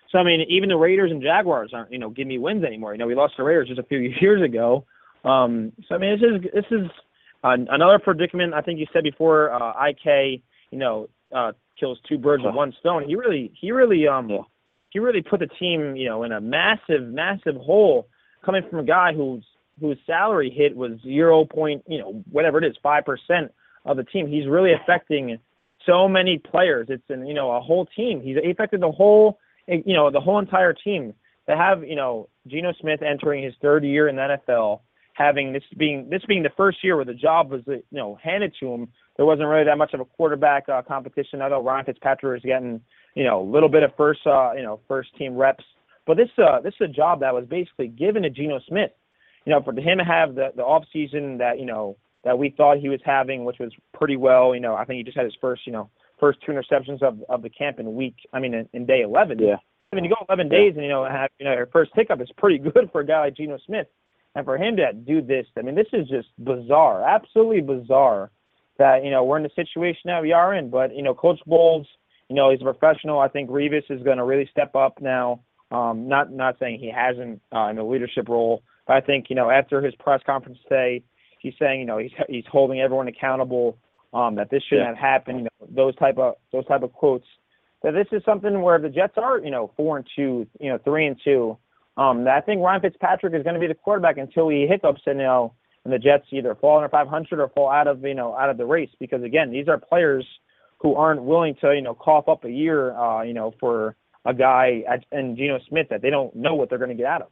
So, I mean, even the Raiders and Jaguars aren't, you know, give me wins anymore. You know, we lost the Raiders just a few years ago. Um, so, I mean, this is this is uh, another predicament. I think you said before, uh, I K, you know, uh, kills two birds with one stone. He really, he really, um, yeah. he really put the team, you know, in a massive, massive hole coming from a guy whose whose salary hit was zero point, you know, whatever it is, five percent of the team. He's really affecting so many players. It's an, you know, a whole team. He's affected the whole. You know, the whole entire team. To have, you know, Geno Smith entering his third year in the N F L, having this being this being the first year where the job was, you know, handed to him. There wasn't really that much of a quarterback uh, competition. I know Ryan Fitzpatrick is getting, you know, a little bit of first, uh, you know, first team reps. But this, uh, this is a job that was basically given to Geno Smith. You know, for him to have the the off season that, you know, that we thought he was having, which was pretty well. You know, I think he just had his first, you know. First two interceptions of, of the camp in week, I mean, in, in day eleven. Yeah. I mean, you go eleven days and, you know, have, you know, your first hiccup is pretty good for a guy like Geno Smith. And for him to do this, I mean, this is just bizarre, absolutely bizarre that, you know, we're in the situation that we are in. But, you know, Coach Bowles, you know, he's a professional. I think Revis is going to really step up now. Um, not, not saying he hasn't uh, in a leadership role, but I think, you know, after his press conference today, he's saying, you know, he's, he's holding everyone accountable. Um, that this shouldn't yeah. have happened, you know, those type of those type of quotes. That this is something where the Jets are, you know, four and two, you know, three and two. Um, that I think Ryan Fitzpatrick is going to be the quarterback until he hiccups and, you know, and the Jets either fall under five hundred or fall out of, you know, out of the race. Because again, these are players who aren't willing to, you know, cough up a year, uh, you know, for a guy at, and Geno Smith that they don't know what they're going to get out of.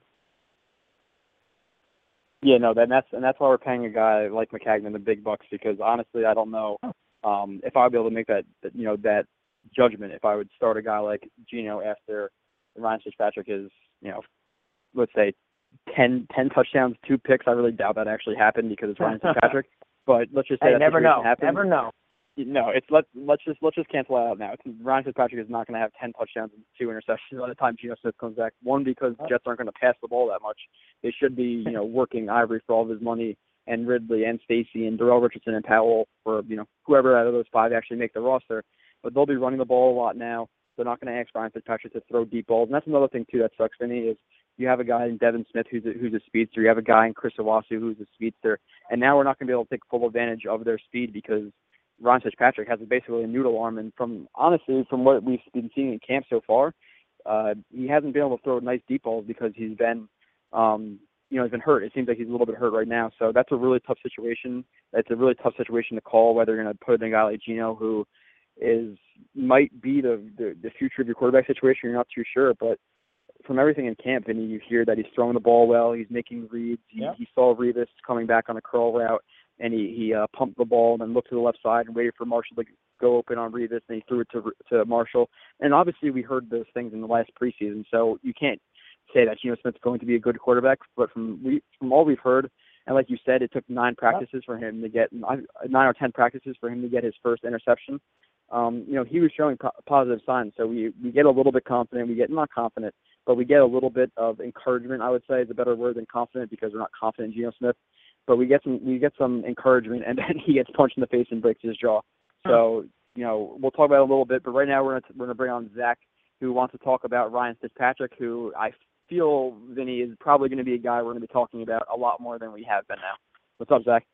Yeah, no, that, that's and that's why we're paying a guy like Maccagnan the big bucks, because honestly, I don't know um, if I'd be able to make that, you know, that judgment if I would start a guy like Geno after Ryan Fitzpatrick is, you know, let's say ten, ten touchdowns, two picks. I really doubt that actually happened because it's Ryan Fitzpatrick. But let's just say hey, that never know, happened. never know. No, it's let's let's just let's just cancel that out now. It's, Ryan Fitzpatrick is not going to have ten touchdowns and two interceptions by the time Geno Smith comes back. One, because the Jets aren't going to pass the ball that much. They should be, you know, working Ivory for all of his money, and Ridley and Stacy and Darrell Richardson and Powell for, you know, whoever out of those five actually make the roster. But they'll be running the ball a lot now. They're not going to ask Ryan Fitzpatrick to throw deep balls, and that's another thing too that sucks for me is you have a guy in Devin Smith who's a, who's a speedster. You have a guy in Chris Owasu who's a speedster, and now we're not going to be able to take full advantage of their speed because Ryan Fitzpatrick has basically a noodle arm, and from honestly, from what we've been seeing in camp so far, uh, he hasn't been able to throw nice deep balls because he's been, um, you know, he's been hurt. It seems like he's a little bit hurt right now, so that's a really tough situation. It's a really tough situation to call whether you're going to put in a guy like Geno, who is might be the, the the future of your quarterback situation. You're not too sure, but from everything in camp, and you hear that he's throwing the ball well, he's making reads. He, yeah. he saw Revis coming back on a curl route, and he, he uh, pumped the ball and then looked to the left side and waited for Marshall to go open on Revis, and he threw it to to Marshall. And obviously we heard those things in the last preseason, so you can't say that Geno Smith's going to be a good quarterback. But from we, from all we've heard, and like you said, it took nine practices for him to get nine or ten practices for him to get his first interception. Um, you know, he was showing po- positive signs, so we we get a little bit confident. We get not confident, but we get a little bit of encouragement. I would say is a better word than confident, because we're not confident in Geno Smith. But we get some we get some encouragement, and then he gets punched in the face and breaks his jaw. So, you know, we'll talk about it a little bit. But right now we're gonna we're gonna bring on Zach, who wants to talk about Ryan Fitzpatrick, who I feel, Vinny, is probably going to be a guy we're going to be talking about a lot more than we have been now. What's up, Zach?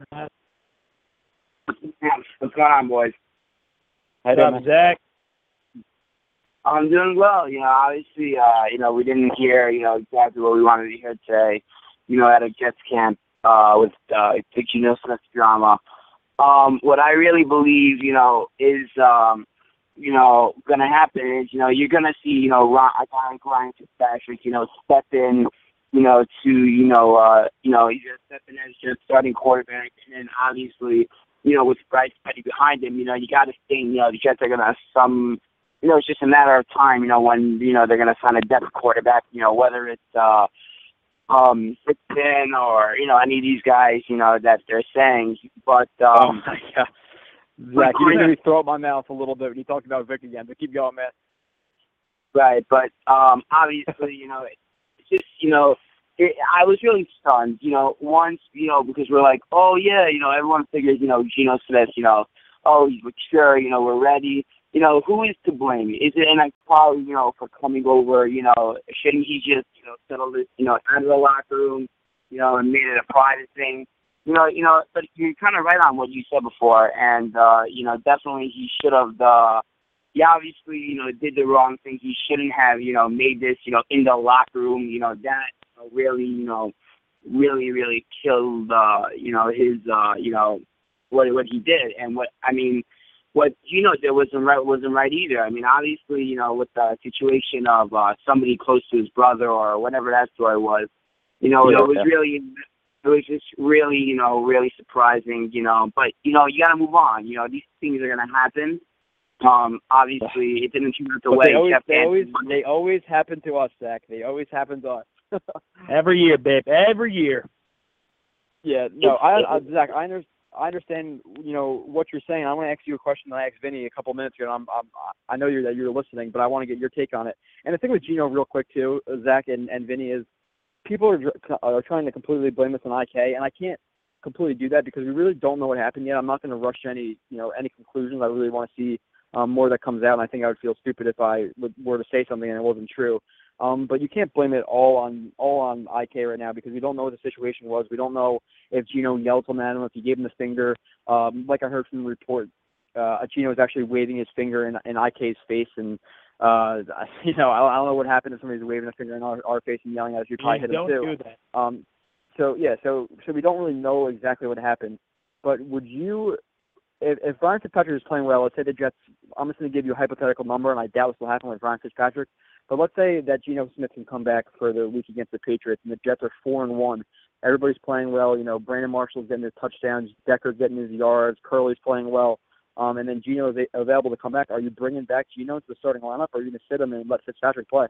What's going on, boys? How What's up, Zach? I'm doing well. You know, obviously, uh, you know, we didn't hear, you know, exactly what we wanted to hear today, you know, at a Jets camp uh, with uh, the Geno Smith drama. Um, what I really believe, you know, is, um, you know, going to happen is, you know, you're going to see, you know, Ron, a guy like Ryan Fitzpatrick, you know, step in, you know, to, you know, uh, you know, he's just stepping as just starting quarterback, and then obviously, you know, with Bryce Petty behind him, you know, you got to think, you know, the Jets are going to some, you know, it's just a matter of time, you know, when, you know, they're going to sign a depth quarterback, you know, whether it's, uh, um, Fitzpatrick or, you know, any of these guys, you know, that they're saying, but, um, oh, yeah. Zach, you made me throw up my mouth a little bit when you talked about Vic again, but keep going, man. Right, but, um, obviously, you know, it's just, you know, it, I was really stunned, you know, once, you know, because we're like, oh, yeah, you know, everyone figures, you know, Geno Smith, you know, oh, he's mature, you know, we're ready. you know, who is to blame? Is it N X T, you know, for coming over? You know, shouldn't he just, you know, settle this, you know, out of the locker room, you know, and made it a private thing? You know, you know, but you're kind of right on what you said before, and uh, you know, definitely he should have. Uh, he obviously, you know, did the wrong thing. He shouldn't have, you know, made this, you know, in the locker room. You know, that you know, really, you know, really, really killed, uh, you know, his, uh, you know, what what he did, and what I mean, what Gino did wasn't right. Wasn't right either. I mean, obviously, you know, with the situation of uh, somebody close to his brother or whatever that story was, you know, yeah, it was yeah. really. It was just really, you know, really surprising, you know. But, you know, you got to move on. You know, these things are going to happen. Um, obviously, it didn't turn out the But way they always, Jeff they always, wanted. they always happen to us, Zach. They always happen to us. Every year, babe. Every year. Yeah, no, I, I Zach, I, under, I understand, you know, what you're saying. I want to ask you a question that I asked Vinny a couple minutes ago. And I'm, I'm, I know you're that you're listening, but I want to get your take on it. And the thing with Gino, real quick too, Zach and, and Vinny, is people are, are trying to completely blame this on I K, and I can't completely do that because we really don't know what happened yet. I'm not going to rush any, you know, any conclusions. I really want to see um, more that comes out, and I think I would feel stupid if I would, were to say something and it wasn't true. Um, but you can't blame it all on all on I K right now because we don't know what the situation was. We don't know if Gino yelled something at him, if he gave him the finger. Um, like I heard from the report, uh, Gino was actually waving his finger in, in I K's face, and Uh, you know, I, I don't know what happened if somebody's waving a finger in our, our face and yelling at us. You probably hit them too. Don't do that. Um, so yeah, so so we don't really know exactly what happened. But would you, if, if Ryan Fitzpatrick is playing well, let's say the Jets, I'm just going to give you a hypothetical number, and I doubt this will happen with Ryan Fitzpatrick. But let's say that Geno Smith can come back for the week against the Patriots, and the Jets are four and one. Everybody's playing well. You know, Brandon Marshall's getting his touchdowns, Decker's getting his yards, Curley's playing well. Um, and then Geno is a- available to come back. Are you bringing back Geno to the starting lineup, or are you going to sit him and let Fitzpatrick play?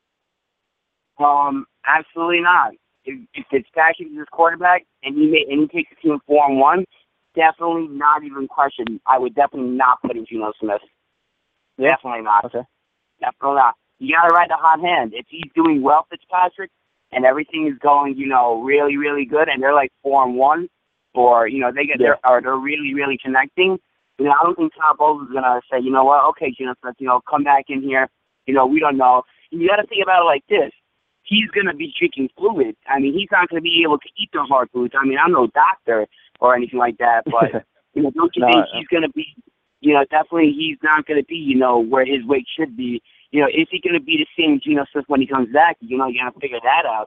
Um, absolutely not. If, if Fitzpatrick is his quarterback and he made, and he takes the team four and one, definitely not even question. I would definitely not put in Geno Smith. Yeah. Definitely not. Okay. Definitely not. You got to ride the hot hand. If he's doing well, Fitzpatrick, and everything is going, you know, really, really good, and they're like four and one, or you know, they get Yeah. their, or they're really, really connecting. You know, I don't think Todd Bowles is gonna say, you know what, okay, Geno Smith, you know, come back in here. You know, we don't know. You got to think about it like this. He's gonna be drinking fluid. I mean, he's not gonna be able to eat the hard foods. I mean, I'm no doctor or anything like that, but you know, don't you no, think no. he's gonna be? You know, definitely he's not gonna be, you know, where his weight should be. You know, is he gonna be the same Geno Smith when he comes back? You know, you gotta figure that out.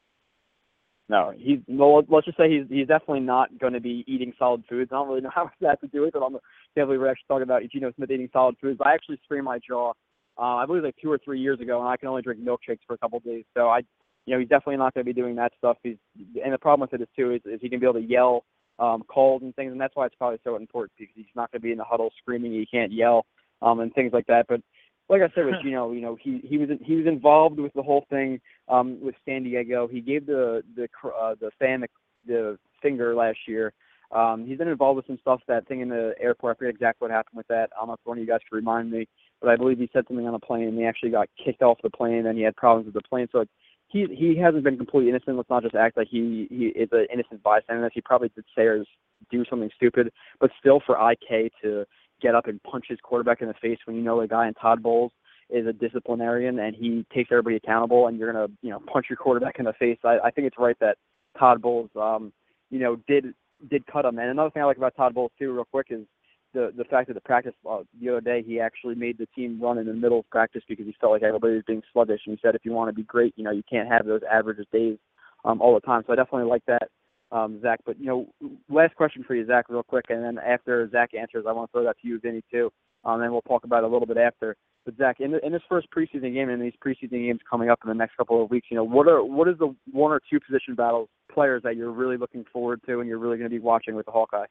No, he's well. Let's just say he's he's definitely not going to be eating solid foods. I don't really know how that has to do with it. I'm definitely we're actually talking about Geno Smith eating solid foods. But I actually sprained my jaw. Uh, I believe like two or three years ago, and I can only drink milkshakes for a couple of days. So I, you know, he's definitely not going to be doing that stuff. He's and the problem with it is too is, is he can be able to yell, um, calls and things, and that's why it's probably so important because he's not going to be in the huddle screaming. He can't yell, um, and things like that. But like I said with Geno, you know, he he was he was involved with the whole thing um, with San Diego. He gave the the uh, the fan the, the finger last year. Um, he's been involved with some stuff. That thing in the airport, I forget exactly what happened with that. I don't know if one of you guys could remind me, but I believe he said something on a plane, and he actually got kicked off the plane, and he had problems with the plane. So he he hasn't been completely innocent. Let's not just act like he he is an innocent bystander. He probably did say or do something stupid, but still for I K to get up and punch his quarterback in the face when you know a guy in Todd Bowles is a disciplinarian and he takes everybody accountable, and you're gonna, you know, punch your quarterback in the face. I, I think it's right that Todd Bowles, um, you know, did did cut him. And another thing I like about Todd Bowles too, real quick, is the the fact that the practice uh, the other day he actually made the team run in the middle of practice because he felt like everybody was being sluggish. And he said, if you want to be great, you know, you can't have those average days um, all the time. So I definitely like that. Um, Zach, but, you know, last question for you, Zach, real quick, and then after Zach answers, I want to throw that to you, Vinny, too, um, and we'll talk about it a little bit after. But, Zach, in, the, in this first preseason game and these preseason games coming up in the next couple of weeks, you know, what are what is the one or two position battles, players that you're really looking forward to and you're really going to be watching with the Hawkeye?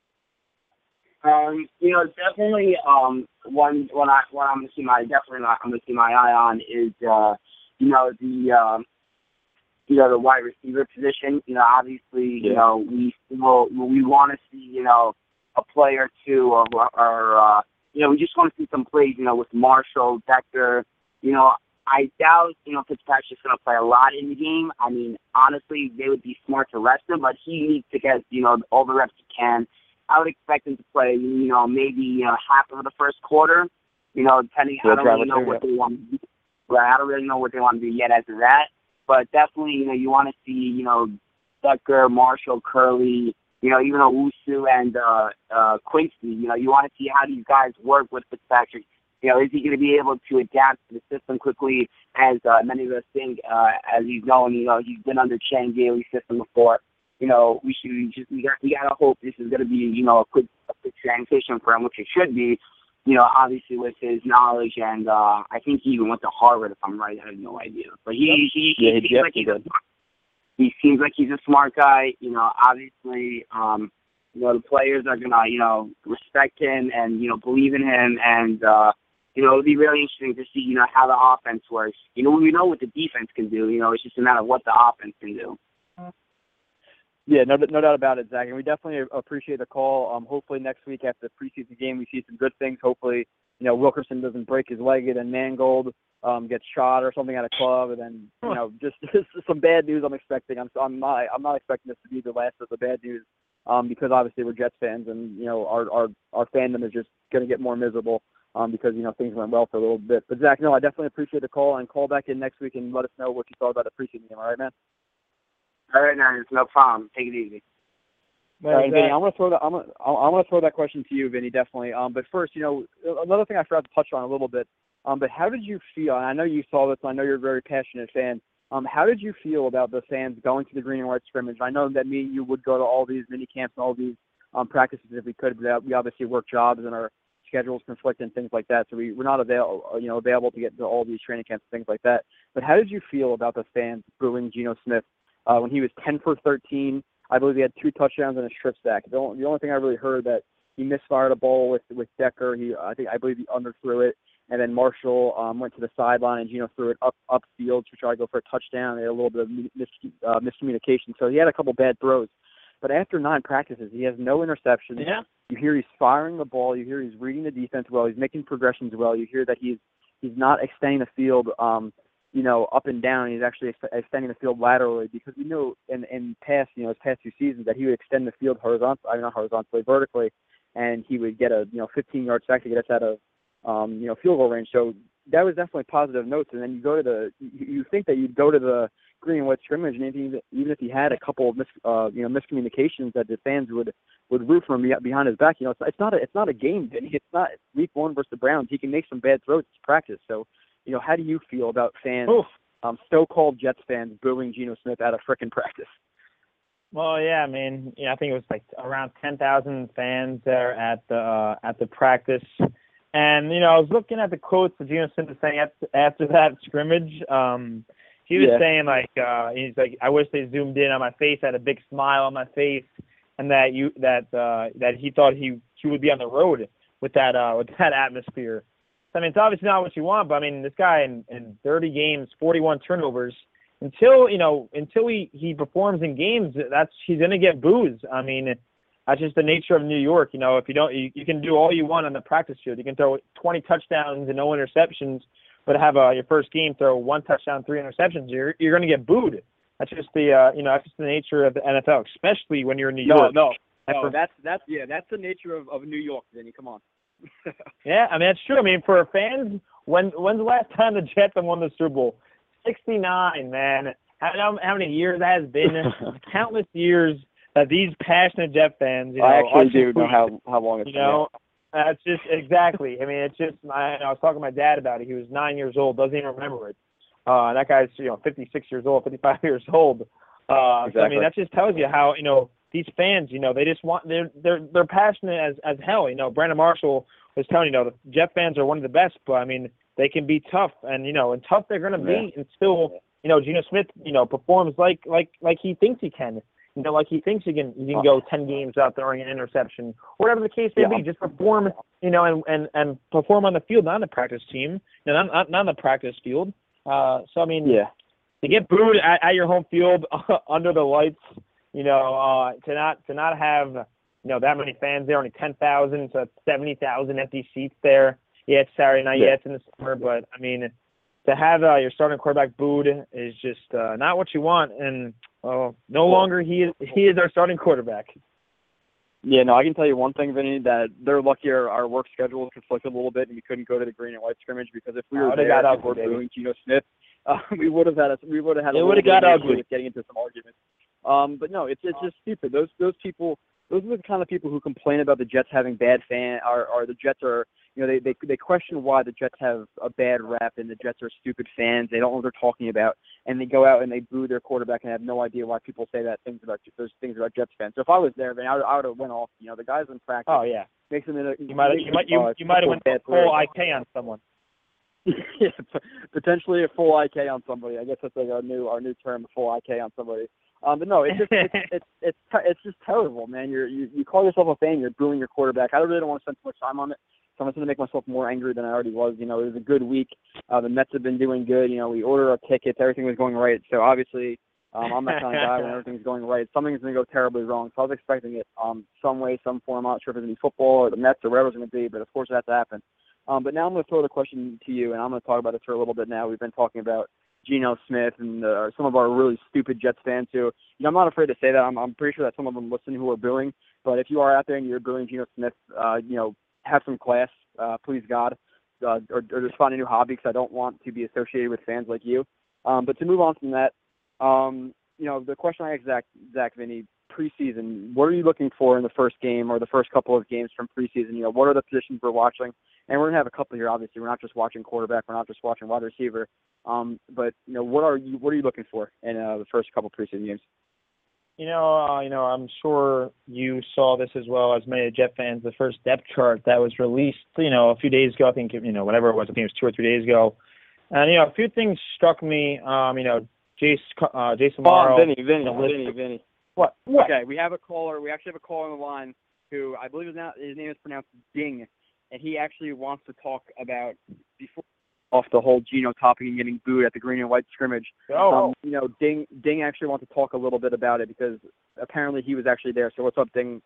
Um, you know, definitely um, one one I one I'm gonna see my definitely not, I'm gonna see my eye on is uh, you know the um, you know the wide receiver position. You know, obviously, Yeah. you know we will we want to see you know a player or two or, or uh, you know we just want to see some plays. You know, with Marshall, Decker. You know, I doubt you know Fitzpatrick's gonna play a lot in the game. I mean, honestly, they would be smart to rest him, but he needs to get you know all the reps he can. I would expect him to play, you know, maybe uh, half of the first quarter, You know, depending, Yeah, I don't really know too, what yeah. they want to do. Right, I don't really know what they want to do yet as of that. But definitely, you know, you want to see, you know, Decker, Marshall, Curley, you know, even Owusu and uh, uh, Quincy. You know, you want to see how these guys work with Fitzpatrick. You know, is he going to be able to adapt to the system quickly, as uh, many of us think, uh, as he's known, you know, he's been under Chan Gailey's system before. You know, we should we just we got we got to hope this is going to be, you know, a quick a quick transition for him, which it should be. You know, obviously with his knowledge, and uh, I think he even went to Harvard, if I'm right. I have no idea, but he Yep. he, he, Yeah, he he seems like he's a, he seems like he's a smart guy. You know, obviously, um, you know, the players are gonna, you know, respect him and, you know, believe in him, and uh, you know, it'll be really interesting to see, you know, how the offense works. You know, we know what the defense can do. You know, it's just a matter of what the offense can do. Yeah, no, no doubt about it, Zach. And we definitely appreciate the call. Um, hopefully next week after the preseason game, we see some good things. Hopefully, you know, Wilkerson doesn't break his leg and then Mangold um, gets shot or something at a club, and then, you know, just, just some bad news I'm expecting. I'm I'm not I'm not expecting this to be the last of the bad news, um, because obviously we're Jets fans, and, you know, our our our fandom is just going to get more miserable. Um, because, you know, things went well for a little bit. But, Zach, no, I definitely appreciate the call, and call back in next week and let us know what you thought about the preseason game. All right, man? All right, man, it's no problem. Take it easy. All right, Vinny, I'm gonna throw that. I'm gonna, I'm gonna throw that question to you, Vinny, definitely. Um, but first, you know, another thing I forgot to touch on a little bit. Um, but how did you feel? And I know you saw this, and I know you're a very passionate fan. Um, how did you feel about the fans going to the green and white scrimmage? I know that me and you would go to all these mini camps and all these um practices if we could, but we obviously work jobs and our schedules conflict and things like that, so we we're not available, you know, available to get to all these training camps and things like that. But how did you feel about the fans booing Geno Smith uh, when he was ten for thirteen? I believe he had two touchdowns and a strip sack. The only, the only thing I really heard that he misfired a ball with with Decker. He I think I believe he underthrew it, and then Marshall um, went to the sideline and Geno threw it up upfield to try to go for a touchdown. They had a little bit of mis, uh, miscommunication, so he had a couple bad throws. But after nine practices, he has no interceptions. Yeah. You hear he's firing the ball. You hear he's reading the defense well. He's making progressions well. You hear that he's he's not extending the field, um, you know, up and down. He's actually ex- extending the field laterally, because we knew in in past, you know, his past two seasons that he would extend the field horizontally, I mean not horizontally, vertically, and he would get a you know fifteen yard sack to get us out of um, you know field goal range. So that was definitely positive notes. And then you go to the, you, you think that you'd go to the green and white scrimmage, and even even if he had a couple of mis, uh, you know miscommunications, that the fans would would root for him behind his back. You know, it's, it's not a, it's not a game, Vinny. It's not week one versus the Browns. He can make some bad throws. It's practice. So, you know, how do you feel about fans, um, so-called Jets fans, booing Geno Smith out of frickin' practice? Well, yeah, I mean, yeah, I think it was like around ten thousand fans there at the uh, at the practice. And, you know, I was looking at the quotes that Geno Smith was saying after, after that scrimmage. Um, he was Yeah. saying, like, uh, he's like, I wish they zoomed in on my face. I had a big smile on my face, and that you that uh, that he thought he he would be on the road with that uh, with that atmosphere. So, I mean, it's obviously not what you want, but I mean, this guy in, in thirty games, forty-one turnovers. Until you know, until he, he performs in games, that's he's gonna get boos. I mean, that's just the nature of New York. You know, if you don't, you, you can do all you want on the practice field. You can throw twenty touchdowns and no interceptions, but have a, your first game throw one touchdown, three interceptions. You're you're gonna get booed. That's just the uh, you know that's just the nature of the N F L, especially when you're in New York. No, no, And no. for- That's that's yeah, that's the nature of, of New York, Vinny. Come on. Yeah, I mean that's true. I mean for fans, when when's the last time the Jets have won the Super Bowl? sixty-nine, man. How, how many years that has been? Countless years that these passionate Jet fans, you know, I actually us do know included, how how long it's You been. know, that's just exactly. I mean, it's just. I, I was talking to my dad about it. He was nine years old, doesn't even remember it. Uh, and that guy's you know fifty-six years old, fifty-five years old. Uh, Exactly. So I mean, that just tells you how you know these fans. You know, they just want they're they're they're passionate as as hell. You know, Brandon Marshall was telling you know the Jet fans are one of the best, but I mean they can be tough, and you know, and tough they're going to be, Yeah. and still, you know, Geno Smith, you know, performs like like like he thinks he can. You know, like he thinks he can, he can go ten games without throwing an interception, whatever the case may Yeah. be. Just perform, you know, and, and, and perform on the field, not on the practice team, you know, not, not, not on the practice field. Uh, so I mean, Yeah. to get booed at, at your home field under the lights, you know, uh, to not to not have you know that many fans there, only ten thousand, so that's seventy thousand empty seats there. Yeah, it's Saturday night. Yeah. Yeah, it's in the summer, but I mean, to have uh, your starting quarterback booed is just uh, not what you want. And uh, no longer he is he is our starting quarterback. Yeah, no, I can tell you one thing, Vinny, that they're lucky our, our work schedule conflicted a little bit and we couldn't go to the green and white scrimmage because if we were Oh, there got and ugly, people were booing Geno Smith, uh, we would have had a, we would have had a It little would've bit got of an issue ugly. with getting into some arguments. Um, but no, it's it's just stupid. Those those people, those are the kind of people who complain about the Jets having bad fan, or, or the Jets are, you know, they, they they question why the Jets have a bad rap and the Jets are stupid fans. They don't know what they're talking about, and they go out and they boo their quarterback and have no idea why people say that things about those things about Jets fans. So if I was there, then I would, I would have went off. You know, the guys in practice. Oh yeah. Makes them in a, You might you might you, uh, you might have went bad full player. I K on someone. Yeah, potentially a full I K on somebody. I guess that's like our new our new term, full I K on somebody. Um, but no, it's just it's it's it's, it's, it's just terrible, man. You're you, you call yourself a fan, you're booing your quarterback. I really don't want to spend too much time on it. So I'm just going to make myself more angry than I already was. You know, it was a good week. Uh, the Mets have been doing good. You know, we ordered our tickets, everything was going right. So obviously, um, I'm that kind of guy when everything's going right. Something's going to go terribly wrong. So I was expecting it um some way, some form. I'm not sure if it's going to be football or the Mets or whatever it's going to be, but of course it has to happen. Um, but now I'm going to throw the question to you, and I'm going to talk about this for a little bit now. We've been talking about Geno Smith and uh, some of our really stupid Jets fans who, you know, I'm not afraid to say that. I'm, I'm pretty sure that some of them listen who are booing. But if you are out there and you're booing Geno Smith, uh, you know, have some class, uh, please God, uh, or, or just find a new hobby because I don't want to be associated with fans like you. Um, but to move on from that, um, you know, the question I asked Zach, Zach Vinny, preseason, what are you looking for in the first game or the first couple of games from preseason? You know, what are the positions we're watching? And we're going to have a couple here, obviously. We're not just watching quarterback. We're not just watching wide receiver. Um, but, you know, what are you what are you looking for in uh, the first couple preseason games? You know, uh, you know, I'm sure you saw this as well as many Jet fans. The first depth chart that was released, you know, a few days ago. I think, you know, whatever it was, I think it was two or three days ago. And you know, a few things struck me. Um, you know, Jace, uh, Jason Morrow. Oh, Vinny, Vinny, you know, Vinny, Vinny. What? What? Okay, we have a caller. We actually have a caller on the line who I believe is now, his name is pronounced Ding, and he actually wants to talk about before off the whole Geno topic and getting booed at the green and white scrimmage. Oh. Um, you know, Ding Ding actually wants to talk a little bit about it because apparently he was actually there. So what's up, Ding?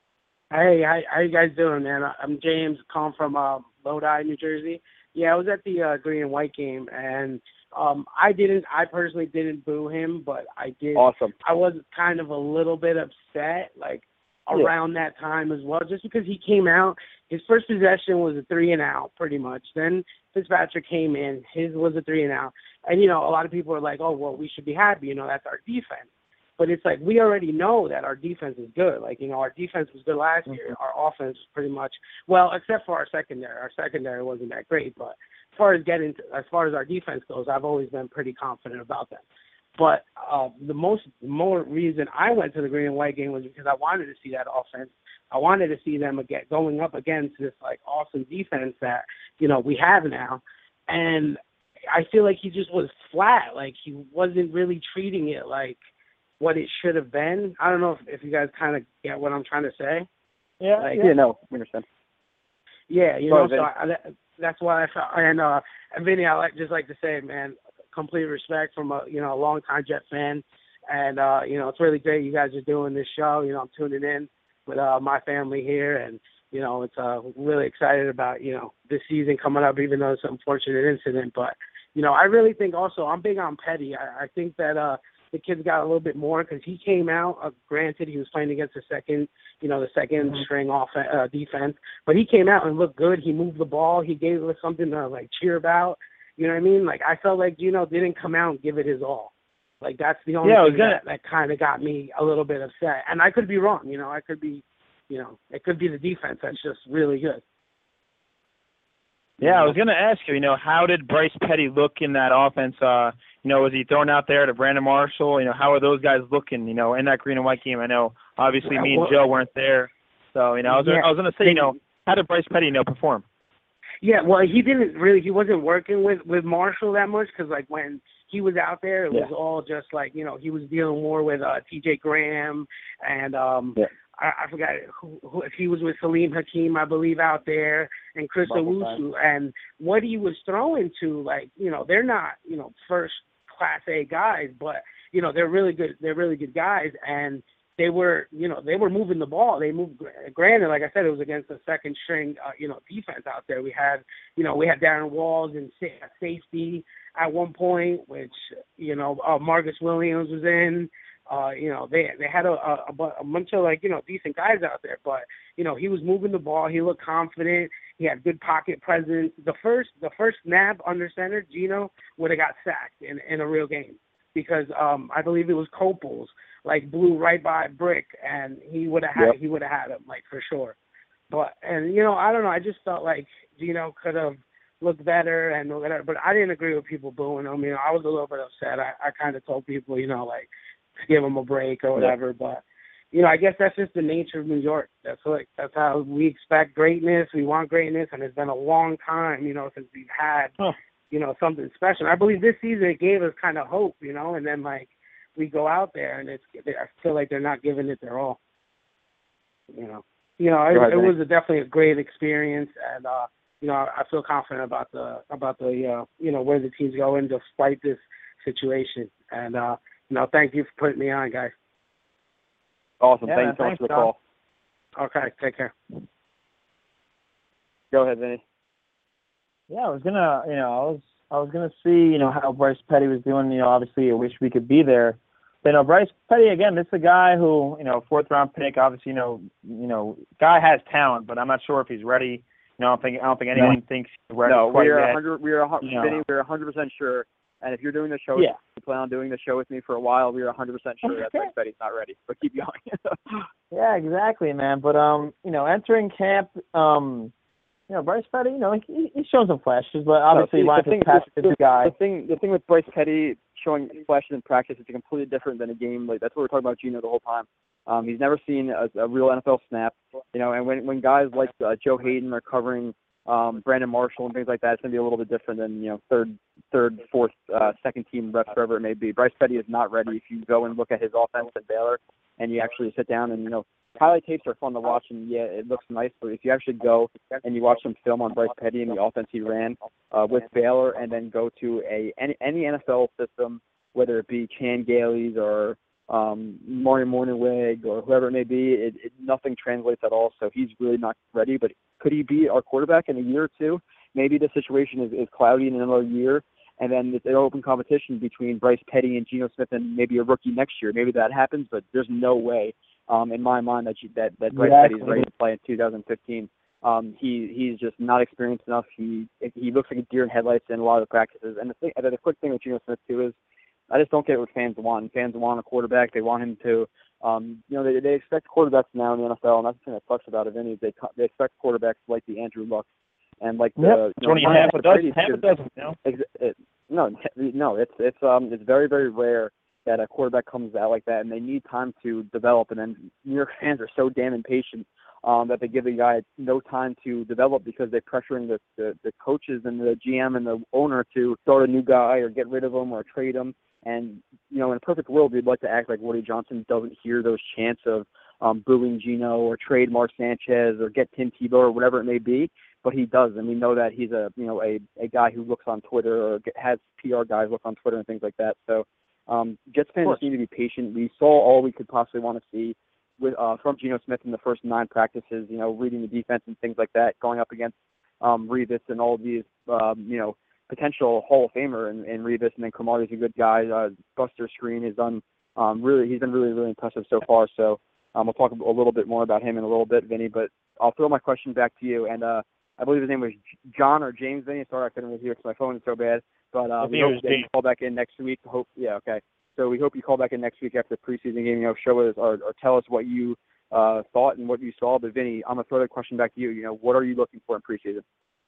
Hey, how, how you guys doing, man? I'm James, calling from uh, Lodi, New Jersey. Yeah, I was at the uh, green and white game, and um, I didn't, I personally didn't boo him, but I did. Awesome. I was kind of a little bit upset, like Yeah. around that time as well, just because he came out. His first possession was a three and out, pretty much. Then Fitzpatrick came in. His was a three and out. And, you know, a lot of people are like, oh, well, we should be happy. You know, that's our defense. But it's like we already know that our defense is good. Like, you know, our defense was good last year. Our offense was pretty much, well, except for our secondary. Our secondary wasn't that great. But as far as getting, to, as far as our defense goes, I've always been pretty confident about that. But uh, the most more reason I went to the green and white game was because I wanted to see that offense. I wanted to see them again going up against this like awesome defense that, you know, we have now. And I feel like he just was flat. Like he wasn't really treating it like what it should have been. I don't know if, if you guys kind of get what I'm trying to say. Yeah. Like, Yeah, no, we understand. Yeah, you Go know, ahead, so I, that's why I felt, and uh, and Vinny, I like just like to say, man, complete respect from a you know a longtime Jet fan, and uh, you know it's really great you guys are doing this show. You know, I'm tuning in with uh, my family here, and you know it's uh really excited about you know this season coming up, even though it's an unfortunate incident. But you know, I really think also I'm big on Petty. I, I think that uh the kid's got a little bit more because he came out. Uh, granted, he was playing against the second, you know, the second mm-hmm. string off uh, defense, but he came out and looked good. He moved the ball. He gave us something to like cheer about. You know what I mean? Like I felt like Geno didn't come out and give it his all. Like that's the only yeah, thing gonna... that, that kind of got me a little bit upset. And I could be wrong. You know, I could be, you know, it could be the defense that's just really good. Yeah, I was going to ask you, you know, how did Bryce Petty look in that offense? Uh, you know, was he thrown out there to Brandon Marshall? You know, how are those guys looking, you know, in that green and white game? I know, obviously, me and well, Joe weren't there. So, you know, I was, yeah, I was going to say, you know, how did Bryce Petty, you know, perform? Yeah, well, he didn't really, he wasn't working with, with Marshall that much because, like, when he was out there, it was yeah. all just, like, you know, he was dealing more with uh, T J Graham and um, yeah. I, I forgot who, who, if he was with Salim Hakeem, I believe, out there, and Chris Owusu. And what he was throwing to, like, you know, they're not, you know, first class A guys, but, you know, they're really good. They're really good guys. And they were, you know, they were moving the ball. They moved, granted, like I said, it was against the second string, uh, you know, defense out there. We had, you know, we had Darren Walls and safety at one point, which, you know, uh, Marcus Williams was in. Uh, you know, they they had a, a, a bunch of, like, you know, decent guys out there, but, you know, he was moving the ball. He looked confident. He had good pocket presence. The first the first snap under center, Gino would have got sacked in, in a real game because um, I believe it was Copels, like, blew right by Brick, and he would have had Yep. he would have had him, like, for sure. But, and, you know, I don't know. I just felt like Gino could have looked better and whatever, but I didn't agree with people booing him. You know, I was a little bit upset. I, I kind of told people, you know, like, to give him a break or whatever, but, you know, I guess that's just the nature of New York. That's like, that's how we expect greatness. We want greatness, and it's been a long time, you know, since we've had, Huh. you know, something special. I believe this season it gave us kind of hope, you know, and then, like, we go out there and it's, I feel like they're not giving it their all, you know. You know, it, Go ahead, it Vinny. was a, definitely a great experience, and, uh, you know, I feel confident about the, about the, uh, you know, where the team's going despite this situation. And, uh, you know, thank you for putting me on, guys. Awesome. Yeah, Thank man, you so much thanks, for the Tom. call. Okay, take care. Go ahead, Vinny. Yeah, I was gonna, you know, I was, I was gonna see, you know, how Bryce Petty was doing. You know, obviously, I wish we could be there. But, you know, Bryce Petty again. This is a guy who, you know, fourth round pick. Obviously, you know, you know, guy has talent, but I'm not sure if he's ready. You know, I don't think, I don't think anyone thinks he's ready No, quite we are yet. one hundred. We are a hun- You know. Vinny. We're one hundred percent sure. And if you're doing the show, Yeah. if you plan on doing the show with me for a while, we are one hundred percent sure that Bryce Petty's not ready. But keep going. Yeah, exactly, man. But um, you know, entering camp, um, you know, Bryce Petty, you know, he, he's shown some flashes, but obviously, No, Ryan the thing, Fitzpatrick is the, the guy. The thing, the thing with Bryce Petty showing flashes in practice is completely different than a game. Like that's what we're talking about Gino the whole time. Um, he's never seen a, a real N F L snap, you know. And when when guys like uh, Joe Hayden are covering um, Brandon Marshall and things like that, it's gonna be a little bit different than you know third, third, fourth, uh, second team reps, wherever it may be. Bryce Petty is not ready. If you go and look at his offense at Baylor, and you actually sit down and you know. Highlight tapes are fun to watch, and yeah, it looks nice. But if you actually go and you watch some film on Bryce Petty and the offense he ran uh, with Baylor, and then go to a any, any N F L system, whether it be Chan Gailey's or um, Mario Morningweg or whoever it may be, it, it, nothing translates at all. So he's really not ready. But could he be our quarterback in a year or two? Maybe the situation is, is cloudy in another year, and then it's an open competition between Bryce Petty and Geno Smith and maybe a rookie next year. Maybe that happens, but there's no way. Um, in my mind, that you, that that Bryce Exactly. Petty's ready to play in two thousand fifteen. Um, he he's just not experienced enough. He he looks like a deer in headlights in a lot of the practices. And the thing, the quick thing with Geno Smith too is, I just don't get what fans want. Fans want a quarterback. They want him to, um, you know, they they expect quarterbacks now in the N F L, and that's the thing that sucks about it. Is they they expect quarterbacks like the Andrew Luck and like the. Yep. You know, Tony Ryan half a dozen, Brady, half a because- dozen, you know. Ex- it, no, no, it's it's um it's very very rare that a quarterback comes out like that, and they need time to develop. And then New York fans are so damn impatient um, that they give the guy no time to develop because they're pressuring the, the the coaches and the G M and the owner to start a new guy or get rid of him or trade him. And you know, in a perfect world, we'd like to act like Woody Johnson doesn't hear those chants of um, booing Geno or trade Mark Sanchez or get Tim Tebow or whatever it may be. But he does, and we know that he's a you know a, a guy who looks on Twitter or get, has P R guys look on Twitter and things like that. So um, Jets fans need to be patient. We saw all we could possibly want to see with uh, from Geno Smith in the first nine practices. You know, reading the defense and things like that, going up against um, Revis and all these um, you know potential Hall of Famer and, and Revis, and then Cromartie's a good guy. Uh, Buster Screen has done um, really he's been really really impressive so far. So um, we'll talk a little bit more about him in a little bit, Vinny. But I'll throw my question back to you and. Uh, I believe his name was John or James Vinny. Sorry, I couldn't really hear because my phone is so bad. But uh, we hope that you call back in next week. Hope, yeah, okay. So we hope you call back in next week after the preseason game. You know, show us or, or tell us what you uh, thought and what you saw. But Vinny, I'm gonna throw the question back to you. You know, what are you looking for in preseason?